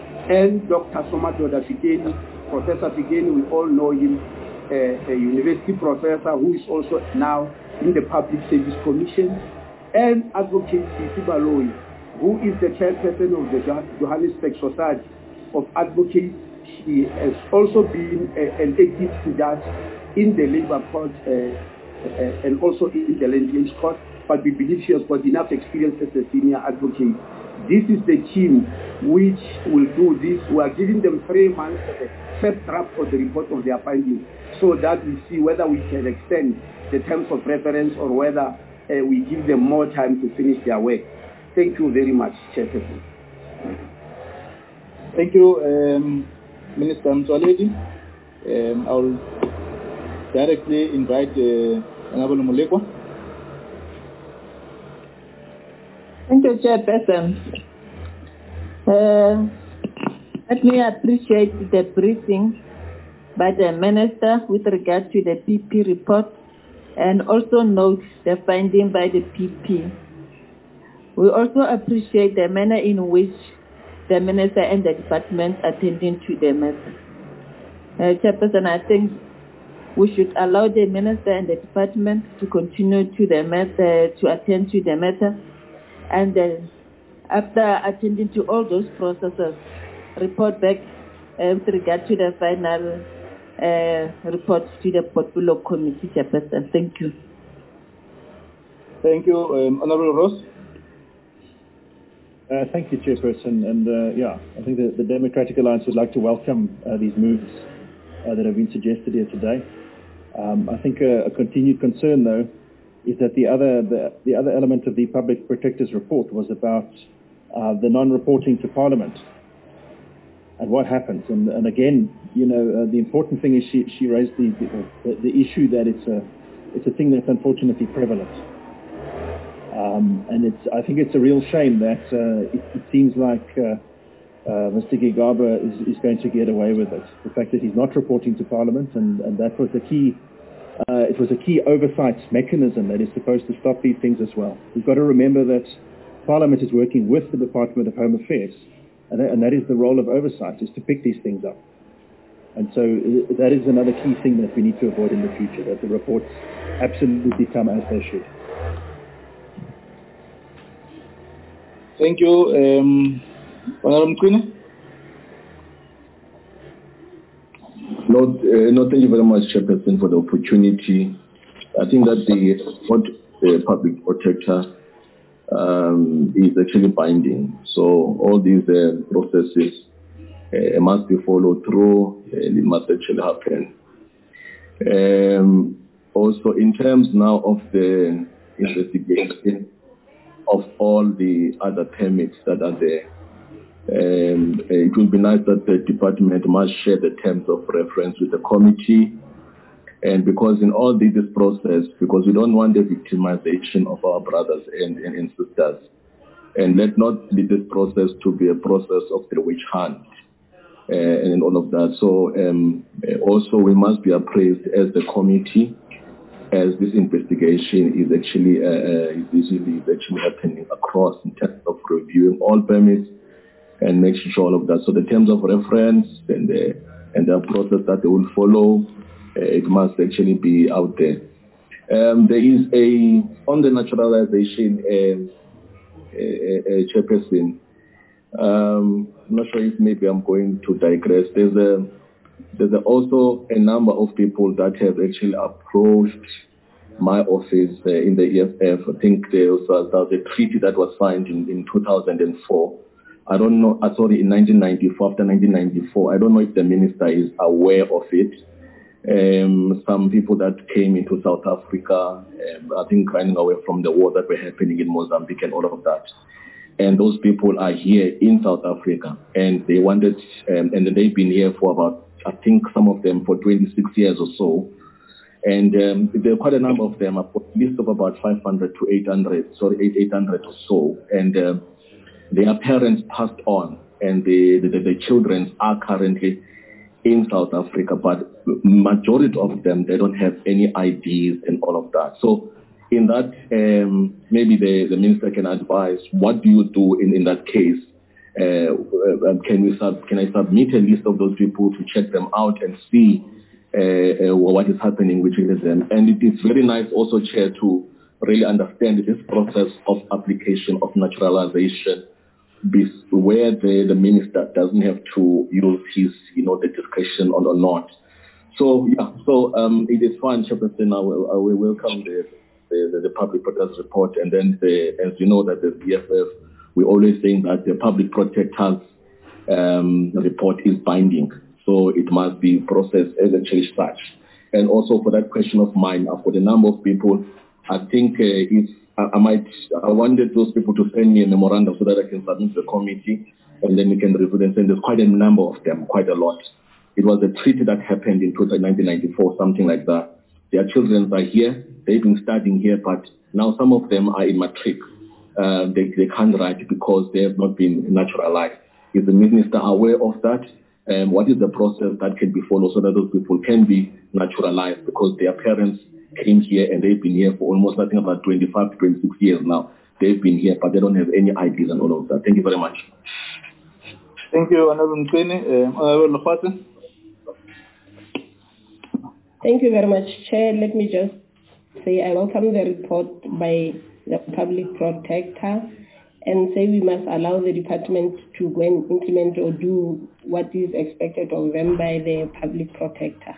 And Doctor Somadoda Fikeni, Professor Fikeni, we all know him, uh, a university professor who is also now in the Public Service Commission. And Advocate Sisi Baloyi, who is the chairperson of the Johannesburg Society of Advocates. She has also been uh, an active judge in the Labour Court uh, uh, and also in the Land Claims Court, but we believe she has got enough experience as a senior advocate. This is the team which will do this. We are giving them three months for the first draft of the report of their findings, so that we see whether we can extend the terms of reference or whether uh, we give them more time to finish their work. Thank you very much, Chairperson. Thank you, um, Minister Mtsoaledi. Um, I will directly invite uh, Honorable Molekwa. Thank you, Chairperson. Uh, let me appreciate the briefing by the Minister with regard to the P P report, and also note the finding by the P P. We also appreciate the manner in which the Minister and the Department attending to the matter. Uh, Chairperson, I think we should allow the Minister and the Department to continue to the matter, to attend to the matter, and then after attending to all those processes, report back uh, with regard to the final uh, report to the Portfolio Committee, Chairperson. Thank you. Thank you, um, Honorable Ross. Uh, thank you, Chairperson. And uh, yeah, I think the, the Democratic Alliance would like to welcome uh, these moves uh, that have been suggested here today. Um, I think a, a continued concern, though, is that the other the, the other element of the Public Protector's report was about uh, the non-reporting to Parliament and what happens. And, and again, you know, uh, the important thing is she she raised the the, the issue that it's a it's a thing that's unfortunately prevalent. Um, and it's I think it's a real shame that uh, it, it seems like uh, uh, Mister Gigaba is, is going to get away with it. The fact that he's not reporting to Parliament, and, and that was the key. Uh, it was a key oversight mechanism that is supposed to stop these things as well. We've got to remember that Parliament is working with the Department of Home Affairs, and that, and that is the role of oversight, is to pick these things up. And so uh, that is another key thing that we need to avoid in the future, that the reports absolutely come as they should. Thank you. Um, Honorable Mqwini? No, uh, no, thank you very much, Chairperson, for the opportunity. I think that the what the public protector um, is actually binding. So all these uh, processes uh, must be followed through, and it must actually happen. Um, also, in terms now of the investigation of all the other permits that are there, Um, it will be nice that the department must share the terms of reference with the committee. And because in all this process, because we don't want the victimization of our brothers and, and, and sisters, and let not lead this process to be a process of the witch hunt uh, and all of that. So um, also we must be appraised as the committee, as this investigation is actually uh, is actually happening across in terms of reviewing all permits and making sure all of that. So the terms of reference and the and the process that they will follow, uh, it must actually be out there. Um, there is a on the naturalization uh, uh, uh, chairperson. Um, I'm not sure if maybe I'm going to digress. There's a there's a, also a number of people that have actually approached my office uh, in the E F F. I think there was, uh, there was a treaty that was signed in, in two thousand four. I don't know, uh, sorry, in nineteen ninety-four, after nineteen ninety-four. I don't know if the minister is aware of it. Um, some people that came into South Africa, um, I think running away from the war that were happening in Mozambique and all of that. And those people are here in South Africa, and they wanted, um, and they've been here for about, I think some of them for twenty-six years or so. And um, there are quite a number of them, a list of about five hundred to eight hundred, sorry, eight hundred or so. And um, their parents passed on, and the, the, the children are currently in South Africa, but majority of them, they don't have any I Ds and all of that. So in that, um, maybe the, the minister can advise, what do you do in, in that case? Uh, can we sub, can I submit a list of those people to check them out and see uh, uh, what is happening with them? And it is very nice also, Chair, to really understand this process of application of naturalization, where the, the minister doesn't have to use his, you know, the discretion or, or not. So, yeah, so um, it is fine, Chairperson. I will, I will welcome the, the, the public protector's report. And then, the, as you know, that the B F F, we're always saying that the public protector's um, report is binding. So it must be processed as actually such. And also for that question of mine, for the number of people, I think uh, if I, I might, I wanted those people to send me a memorandum so that I can submit to the committee, and then we can review and send. There's quite a number of them, quite a lot. It was a treaty that happened in nineteen ninety-four, something like that. Their children are here, they've been studying here, but now some of them are in matric. Uh, they, they can't write because they have not been naturalized. Is the minister aware of that? Um, what is the process that can be followed so that those people can be naturalized, because their parents came here and they've been here for almost, I think, about twenty-five to twenty-six years now. They've been here, but they don't have any I Ds and all of that. Thank you very much. Thank you, Honorable Mqwini. Um, Honorable Lukgwase. Thank you very much, Chair. Let me just say I welcome the report by the public protector, and say we must allow the department to go and implement or do what is expected of them by the public protector.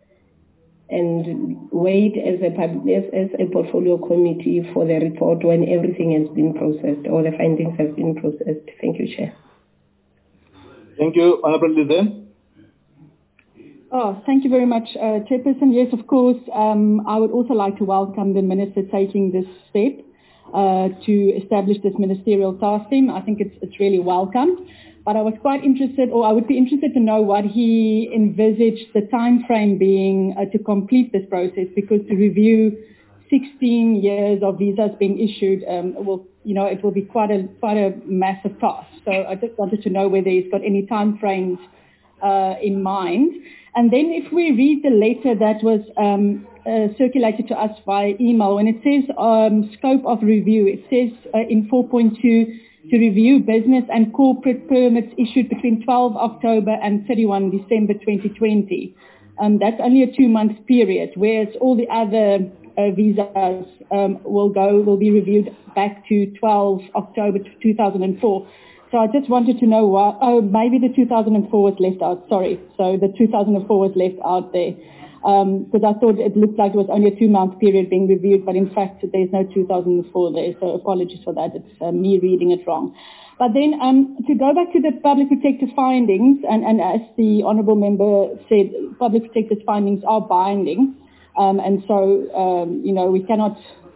And wait as a, as, as a portfolio committee for the report when everything has been processed or the findings have been processed. Thank you, Chair. Thank you, Honorable Lizen. Oh, thank you very much, uh, Chairperson. Yes, of course, um, I would also like to welcome the Minister taking this step uh, to establish this ministerial task team. I think it's, it's really welcome. But I was quite interested, or I would be interested to know what he envisaged the time frame being uh, to complete this process, because to review sixteen years of visas being issued, um, will, you know, it will be quite a quite a massive task. So I just wanted to know whether he's got any time frames uh, in mind. And then if we read the letter that was um, uh, circulated to us via email, when it says um, scope of review, it says uh, in four point two, to review business and corporate permits issued between twelfth October and thirty-first December twenty twenty. Um, that's only a two-month period, whereas all the other uh, visas um, will go, will be reviewed back to twelve October two thousand four. So I just wanted to know why, oh, maybe the two thousand four was left out, sorry. So the two thousand four was left out there. Because um, I thought it looked like it was only a two-month period being reviewed, but in fact there's no two thousand four there, so apologies for that. It's uh, me reading it wrong. But then um, to go back to the public protector's findings, and, and as the Honourable Member said, public protector's findings are binding, um, and so, um, you know, we cannot,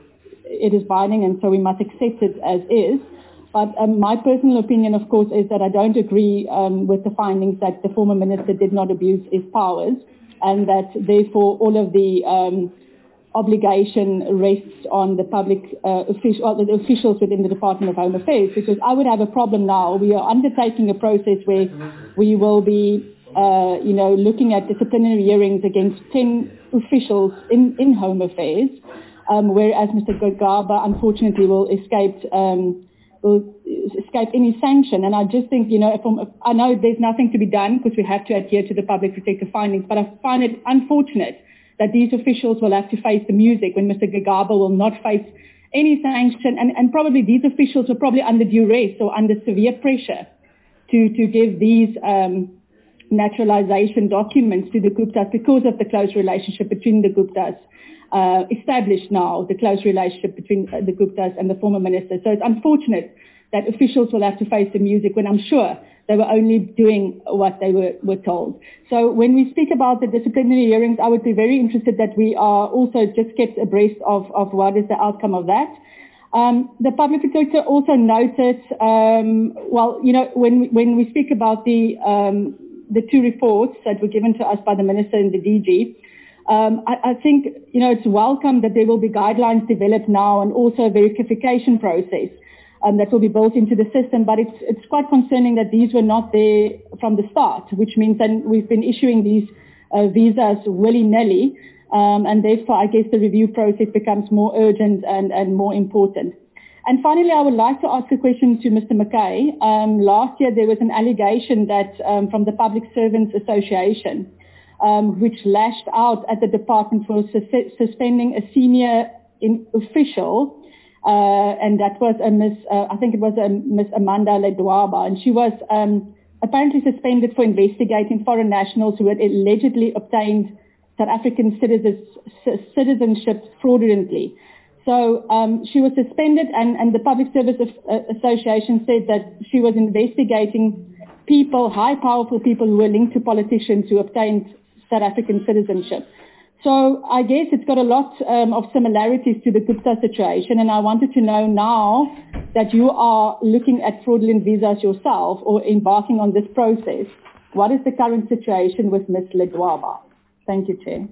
it is binding, and so we must accept it as is. But um, my personal opinion, of course, is that I don't agree um, with the findings that the former minister did not abuse his powers, and that therefore all of the um, obligation rests on the public uh, official, the officials within the Department of Home Affairs, because I would have a problem now. We are undertaking a process where we will be, uh, you know, looking at disciplinary hearings against ten officials in, in Home Affairs, um, whereas Mister Gagaba unfortunately will escape um, will escape any sanction. And I just think, you know, from, I know there's nothing to be done because we have to adhere to the public protector findings, but I find it unfortunate that these officials will have to face the music when Mister Gagaba will not face any sanction, and, and probably these officials are probably under duress or under severe pressure to, to give these um, naturalization documents to the Guptas because of the close relationship between the Guptas. Uh, established now, the close relationship between uh, the Guptas and the former minister. So it's unfortunate that officials will have to face the music when I'm sure they were only doing what they were, were told. So when we speak about the disciplinary hearings, I would be very interested that we are also just kept abreast of, of what is the outcome of that. Um, the public protector also noted, um, well, you know, when, when we speak about the, um, the two reports that were given to us by the minister and the D G, Um, I, I think, you know, it's welcome that there will be guidelines developed now and also a verification process um, that will be built into the system. But it's, it's quite concerning that these were not there from the start, which means that we've been issuing these uh, visas willy-nilly. Um, and therefore, I guess the review process becomes more urgent and, and more important. And finally, I would like to ask a question to Mister McKay. Um, last year, there was an allegation that um, from the Public Servants Association, Um, which lashed out at the department for sus- suspending a senior in official, uh, and that was a Miss, uh, I think it was a Miss Amanda Ledwaba, and she was um, apparently suspended for investigating foreign nationals who had allegedly obtained South African citizens, citizenship fraudulently. So um, she was suspended, and, and the Public Service Association said that she was investigating people, high powerful people who were linked to politicians who obtained South African citizenship. So I guess it's got a lot um, of similarities to the Gupta situation, and I wanted to know now that you are looking at fraudulent visas yourself or embarking on this process, what is the current situation with Miz Ledwaba? Thank you, Chair.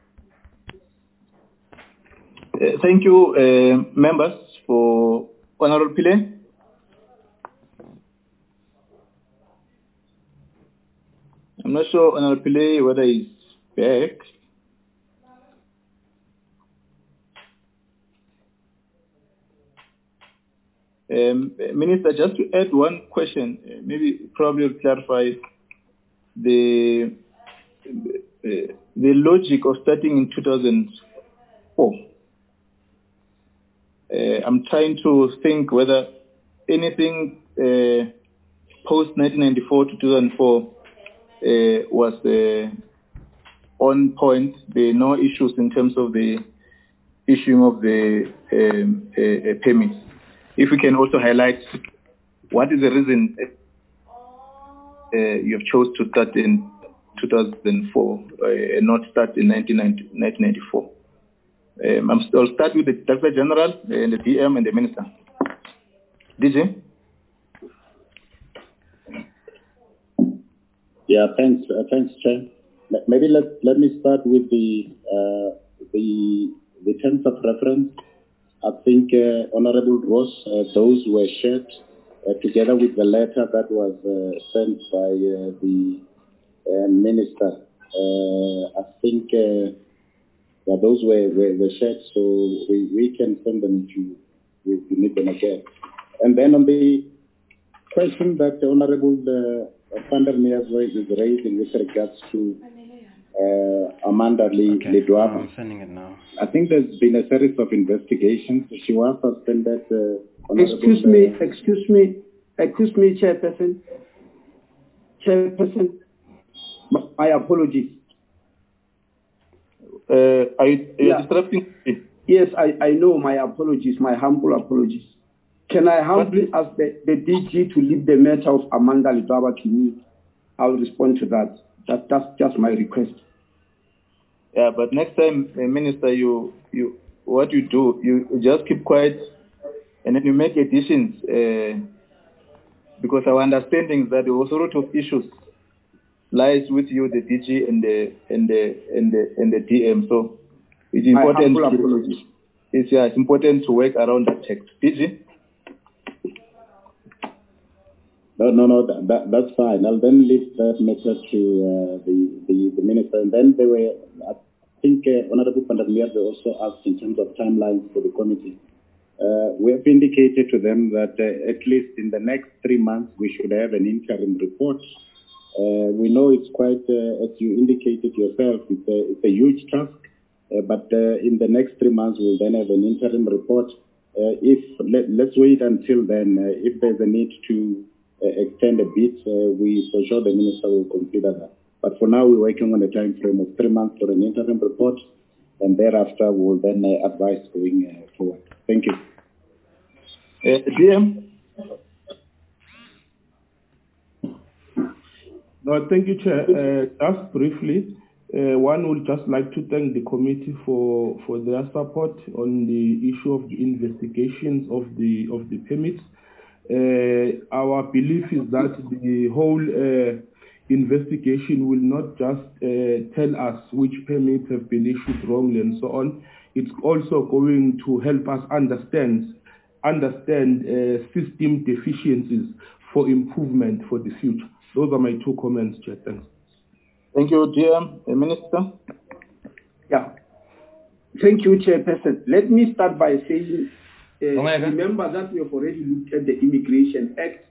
Uh, thank you, uh, members, for Honourable Pillay. I'm not sure, Honourable Pillay, whether he's back. Um, Minister, just to add one question, uh, maybe probably clarify the uh, the logic of starting in two thousand four. Uh, I'm trying to think whether anything uh, post nineteen ninety-four to two thousand four Uh, was uh, on point. There are no issues in terms of the issuing of the um, uh, uh, permits. If we can also highlight what is the reason uh, you have chose to start in two thousand four uh, and not start in nineteen ninety-four. Um, I'm, I'll start with the Director General and the D M and the Minister. D J? Yeah, thanks, uh, thanks, Chair. Maybe let let me start with the uh, the the terms of reference. I think uh, Honourable Ross, uh, those were shared uh, together with the letter that was uh, sent by uh, the uh, Minister. Uh, I think uh, yeah, those were, were, were shared, so we, we can send them if you, if you need them again. And then on the question that the Honourable uh, Vander Meer is raising with regards to uh, Amanda Lee Okay, Lidwaba. I'm sending it now. I think there's been a series of investigations. She was suspended. Uh, Excuse me, excuse me, excuse me, Chairperson. Chairperson, my apologies. Uh, are you, are you Yeah. disrupting me? Yes, I, I know, my apologies, my humble apologies. Can I humbly ask the, the D G to leave the matter of Amanda Lidwaba to me? I'll respond to that. that. That's just my request. Yeah, but next time, uh, Minister, you, you, what you do, you just keep quiet and then you make additions uh, because our understanding is that the authority of issues lies with you, the D G and the and the and the and the D M. So it's important. My humble to, apologies. It's yeah, it's important to work around that text. D G. No, no, no, that, that, that's fine. I'll then leave that matter to uh, the, the, the minister. And then they were, I think, uh, Honorable Pandamier also asked in terms of timelines for the committee. Uh, we have indicated to them that uh, at least in the next three months we should have an interim report. Uh, we know it's quite, uh, as you indicated yourself, it's a, it's a huge task. Uh, but uh, in the next three months we'll then have an interim report. Uh, if let, let's wait until then. Uh, if there's a need to uh, extend a bit, uh, we for sure the minister will consider that. But for now, we're working on a time frame of three months for an interim report, and thereafter we'll then uh, advise going uh, forward. Thank you. Uh, D M. No, thank you, Chair. Uh, just briefly, uh, one would just like to thank the committee for, for their support on the issue of the investigations of the of the permits. Uh, our belief is that the whole uh, investigation will not just uh, tell us which permits have been issued wrongly and so on. It's also going to help us understand understand uh, system deficiencies for improvement for the future. Those are my two comments, Chair. Thanks. Thank you, D M. Uh, Minister. Yeah. Thank you, Chairperson. Let me start by saying, uh, remember that we have already looked at the Immigration Act,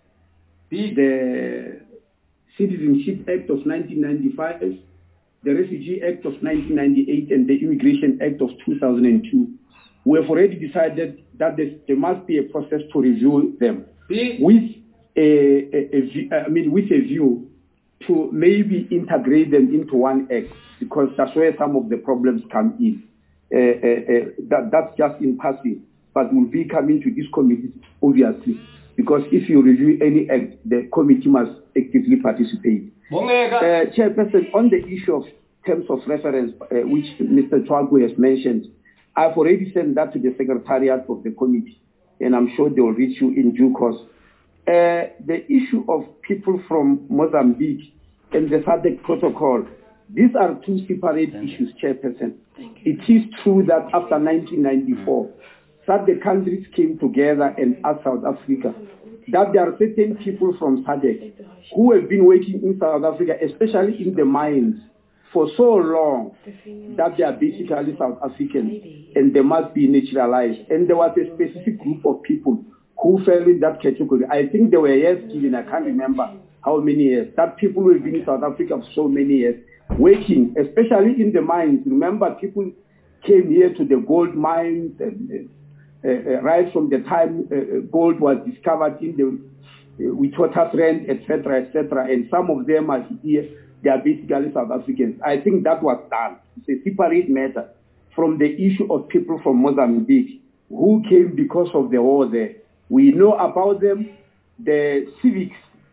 the Citizenship Act of nineteen ninety-five, the Refugee Act of nineteen ninety-eight, and the Immigration Act of two thousand two. We have already decided that there must be a process to review them with a, a, a, I mean, with a view to maybe integrate them into one act, because that's where some of the problems come in. Uh, uh, uh, that, that's just in passing, but will be coming to this committee, obviously, because if you review any act, the committee must actively participate. Uh, Chairperson, on the issue of terms of reference, uh, which Mister Chwagu has mentioned, I've already sent that to the Secretariat of the committee, and I'm sure they will reach you in due course. Uh, the issue of people from Mozambique and the S A D C protocol, these are two separate issues, Chairperson. It is true that after nineteen ninety-four, S A D C countries came together and asked South Africa that there are certain people from S A D C who have been working in South Africa, especially in the mines, for so long that they are basically South Africans and they must be naturalized. And there was a specific group of people who fell in that category. I think there were years given, I can't remember how many years, that people who have been in South Africa for so many years, working, especially in the mines. Remember, people came here to the gold mines, and, uh, uh, right from the time uh, gold was discovered in the uh, Witwatersrand, et cetera, et cetera. And some of them are here, they are basically South Africans. I think that was done. It's a separate matter from the issue of people from Mozambique who came because of the war there. We know about them. The civics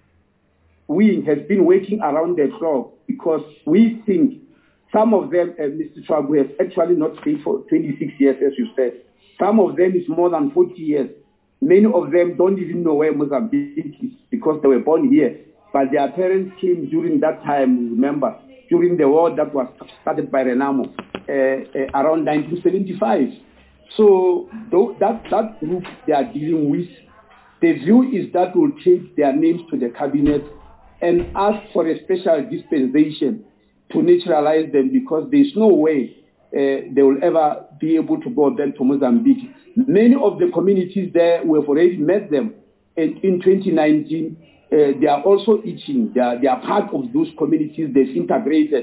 wing has been working around the clock because we think some of them, uh, Mister Chwagu, has actually not stayed for twenty-six years, as you said. Some of them is more than forty years. Many of them don't even know where Mozambique is because they were born here. But their parents came during that time, remember, during the war that was started by Renamo uh, uh, around nineteen seventy-five. So that, that group they are dealing with, the view is that will take their names to the cabinet and ask for a special dispensation to naturalize them because there's no way uh, they will ever be able to go back to Mozambique. Many of the communities there, we have already met them. And in twenty nineteen, uh, they are also itching. They are, they are part of those communities they've integrated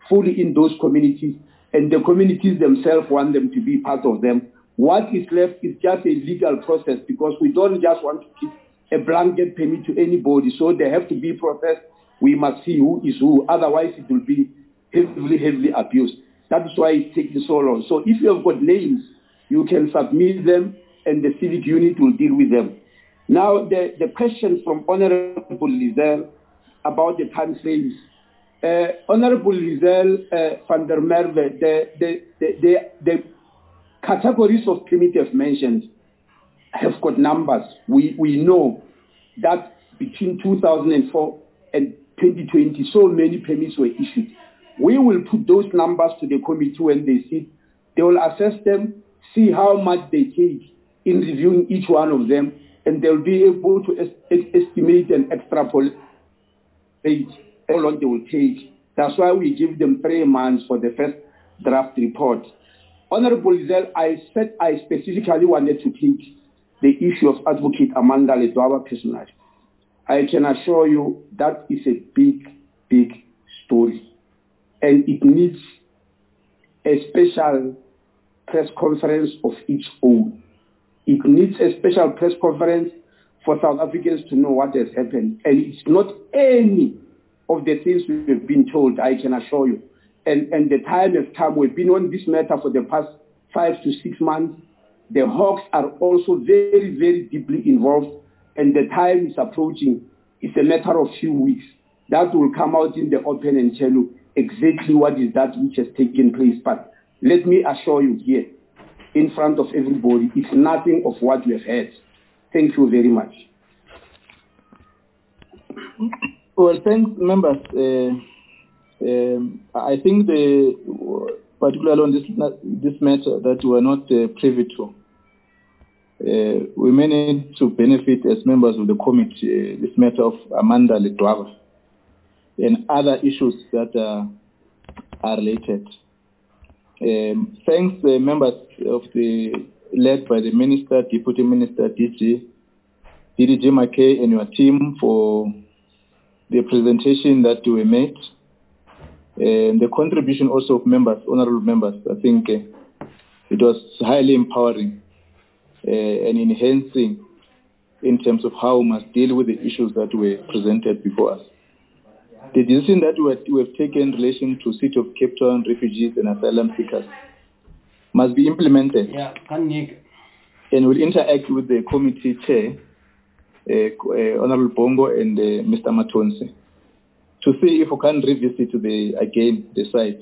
fully in those communities, and the communities themselves want them to be part of them. What is left is just a legal process, because we don't just want to give a blanket permit to anybody. So they have to be processed. We must see who is who. Otherwise, it will be heavily, heavily abused. That is why it's taking so long. So if you have got names, you can submit them, and the civic unit will deal with them. Now, the, the question from Honorable Lizel about the time frames. Uh, Honorable Lizel uh, van der Merwe, the, the, the, the, the categories of primitive mentioned have got numbers. We, we know that between two thousand four and twenty twenty, so many permits were issued. We will put those numbers to the committee when they sit. They will assess them, see how much they take in reviewing each one of them, and they'll be able to est- estimate and extrapolate how long they will take. That's why we give them three months for the first draft report. Honorable Lizel, I said I specifically wanted to take the issue of Advocate Amanda Ledwaba personally. I can assure you that is a big, big story. And it needs a special press conference of its own. It needs a special press conference for South Africans to know what has happened. And it's not any of the things we've been told, I can assure you. And, and the time has come. We've been on this matter for the past five to six months. The Hawks are also very, very deeply involved, and the time is approaching. It's a matter of few weeks. That will come out in the open and tell you exactly what is that which has taken place. But let me assure you here, in front of everybody, it's nothing of what we have heard. Thank you very much. Well, thanks, members. Uh, um, I think the particularly on this this matter that we are not uh, privy to, uh, we may need to benefit as members of the committee uh, this matter of Amanda Ledwaba and other issues that uh, are related. Um, thanks, uh, members of the led by the Minister, Deputy Minister D G, D D G McKay and your team for the presentation that we made. And the contribution also of members, honorable members, I think uh, it was highly empowering uh, and enhancing in terms of how we must deal with the issues that were presented before us. The decision that we have, we have taken in relation to City of Cape Town refugees and asylum seekers must be implemented, yeah, and will interact with the committee chair, uh, uh, Honorable Bongo and uh, Mister Matonsi, to see if we can revisit the, again the site,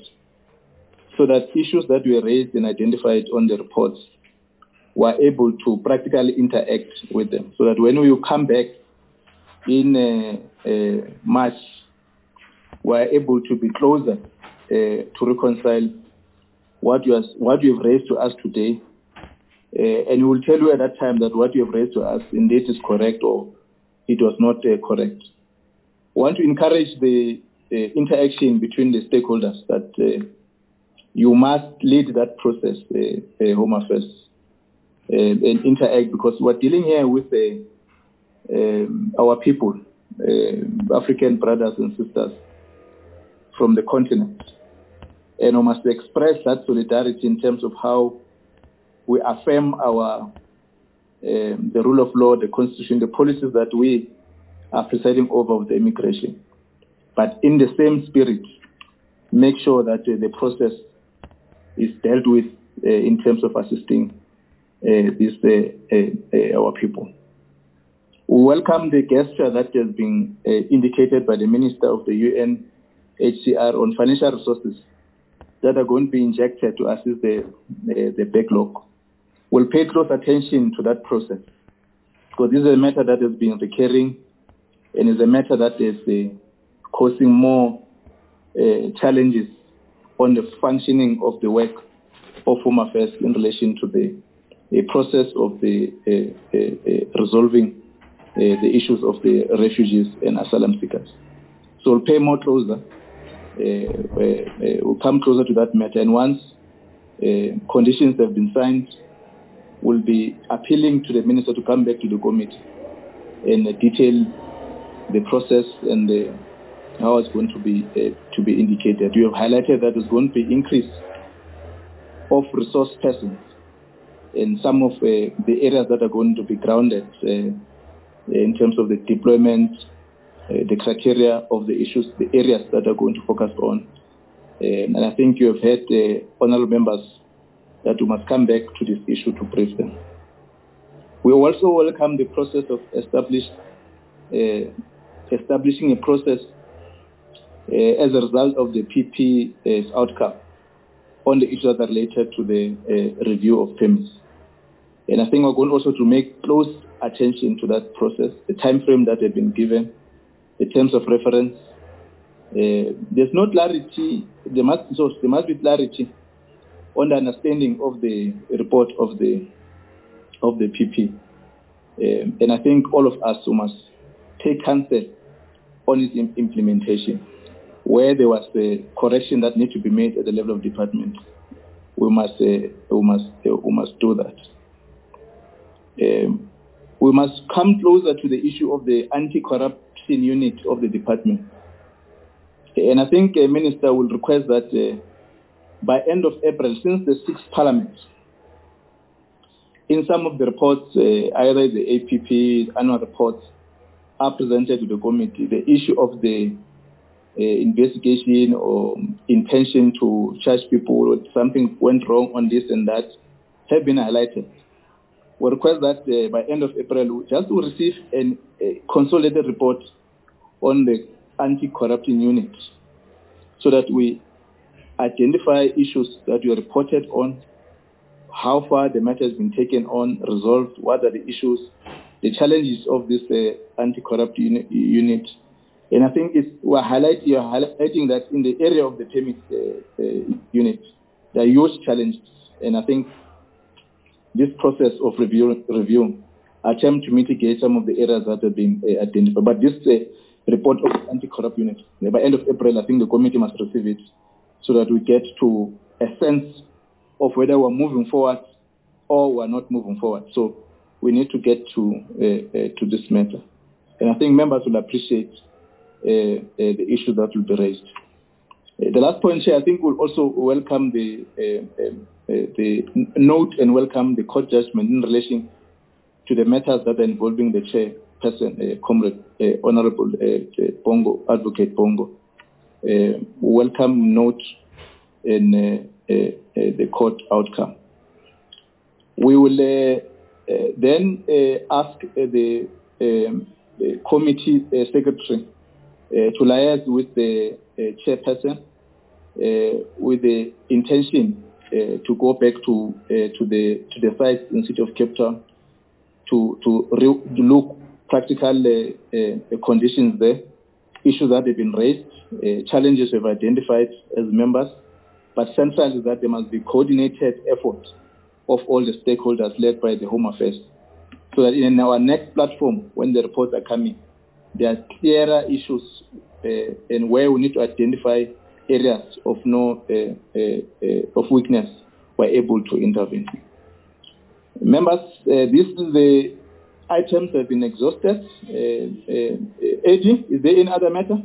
so that issues that were raised and identified on the reports were able to practically interact with them, so that when we come back in uh, uh, March, we're able to be closer uh, to reconcile what you, has, what you have raised to us today, uh, and we will tell you at that time that what you have raised to us indeed is correct or it was not uh, correct. We want to encourage the uh, interaction between the stakeholders, that uh, you must lead that process, uh, uh, Home Affairs, uh, and interact, because we're dealing here with uh, um, our people, uh, African brothers and sisters from the continent. And we must express that solidarity in terms of how we affirm our um, the rule of law, the constitution, the policies that we are presiding over with the immigration. But in the same spirit, make sure that uh, the process is dealt with uh, in terms of assisting uh, this, uh, uh, uh, our people. We welcome the gesture that has been uh, indicated by the Minister of the U N H C R on financial resources that are going to be injected to assist the, the, the backlog. We'll pay close attention to that process, because this is a matter that has been recurring and is a matter that is uh, causing more uh, challenges on the functioning of the work of Home Affairs in relation to the uh, process of the uh, uh, uh, resolving uh, the issues of the refugees and asylum seekers. So we'll pay more closer. Uh, uh, uh, we'll come closer to that matter, and once uh, conditions have been signed, we'll be appealing to the Minister to come back to the committee and uh, detail the process and the how it's going to be uh, to be indicated. You have highlighted that there's going to be increase of resource persons in some of uh, the areas that are going to be grounded uh, in terms of the deployment, uh, the criteria of the issues, the areas that are going to focus on. Um, and I think you have heard uh, honorable members that we must come back to this issue to brief them. We also welcome the process of establish, uh, establishing a process uh, as a result of the P P's outcome on the issues that are related to the uh, review of permits. And I think we're going also to make close attention to that process, the time frame that have been given, the terms of reference. Uh, there's no clarity, there must, so there must be clarity on the understanding of the report of the of the P P. Um, and I think all of us must take counsel on its implementation. Where there was a correction that needs to be made at the level of department, we must uh, we must uh, we must do that. Um, we must come closer to the issue of the anti-corruption unit of the department. And I think a uh, minister will request that uh, by end of April, since the sixth Parliament, in some of the reports, uh, either the A P P annual reports are presented to the committee, the issue of the uh, investigation or intention to charge people or something went wrong on this and that have been highlighted. We request that uh, by end of April, we just to receive an, a consolidated report on the anti-corruption unit so that we identify issues that were reported on, how far the matter has been taken on, resolved, what are the issues, the challenges of this uh, anti-corruption unit. And I think it's, we're highlight, you're highlighting that in the area of the permit uh, uh, unit, there are huge challenges. And I think this process of review, review attempt to mitigate some of the areas that have been uh, identified. But this uh, report of the anti-corruption unit, by end of April, I think the committee must receive it so that we get to a sense of whether we're moving forward or we're not moving forward. So we need to get to uh, uh, to this matter. And I think members will appreciate uh, uh, the issue that will be raised. Uh, the last point here, I think we'll also welcome the, uh, uh, uh, the note and welcome the court judgment in relation to the matters that are involving the chairperson, uh, Comrade uh, Honorable uh, uh, Bongo, Advocate Bongo. Uh, welcome note in uh, uh, uh, the court outcome. We will uh, uh, then uh, ask uh, the, um, the committee uh, secretary uh, to liaise with the uh, chairperson uh, with the intention uh, to go back to uh, to the to the site in the city of Cape Town to to, re- to look practical uh, uh, conditions there, issues that have been raised, uh, challenges we've identified as members, but central is that there must be coordinated effort of all the stakeholders led by the Home Affairs, so that in our next platform, when the reports are coming, there are clearer issues uh, and where we need to identify areas of no uh, uh, uh, of weakness, we're able to intervene. Members, uh, this is the items have been exhausted. Uh, uh, Eddie, is there any other matter?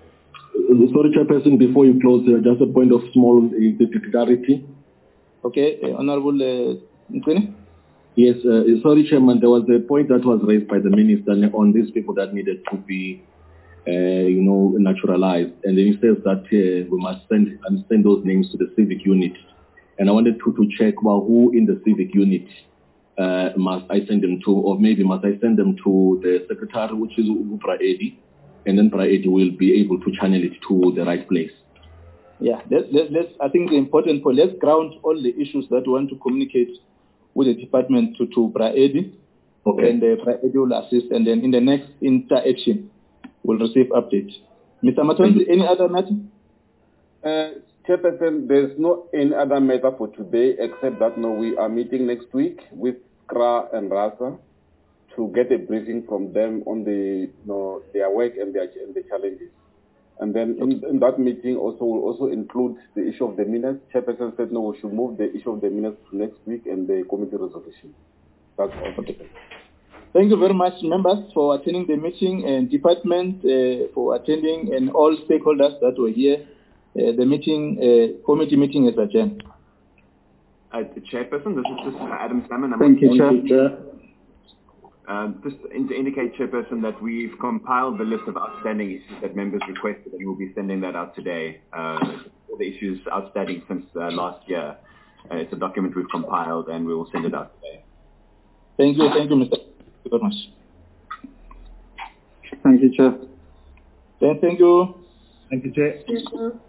Sorry, Chairperson, before you close, uh, just a point of small clarity. Okay, uh, Honorable uh, Mkwene? Yes, uh, sorry, Chairman, there was a point that was raised by the Minister on these people that needed to be, uh, you know, naturalized. And then he says that uh, we must send, send those names to the civic unit. And I wanted to, to check, well, who in the civic unit uh, must I send them to, or maybe must I send them to the Secretary, which is Praedi, and then Praedi will be able to channel it to the right place. Yeah, let's, let's, I think the important point, let's ground all the issues that we want to communicate with the department to, to Praedi, okay. And uh, Praedi will assist, and then in the next interaction, we'll receive updates. Mister Matonzi, any other matter? Uh, Chairperson, there's no any other matter for today, except that no, we are meeting next week with C R A and RASA to get a briefing from them on the, you know, their work and their and the challenges. And then in, in that meeting also will also include the issue of the minutes. Chairperson said no, we should move the issue of the minutes to next week and the committee resolution. That's all. Okay. Thank you very much, members, for attending the meeting, and department uh, for attending, and all stakeholders that were here. Uh, the meeting, uh, committee meeting is adjourned. Uh, Chairperson, this is just Adam Salmon. I'm Thank you, Chair. Uh, just in, to indicate, Chairperson, that we've compiled the list of outstanding issues that members requested, and we'll be sending that out today. Uh, all the issues outstanding since uh, last year. Uh, it's a document we've compiled, and we will send it out today. Thank you. Thank you, Mister Thank you very much. Thank you, Chair. Then thank you. Thank you, Chair. Yes, sir.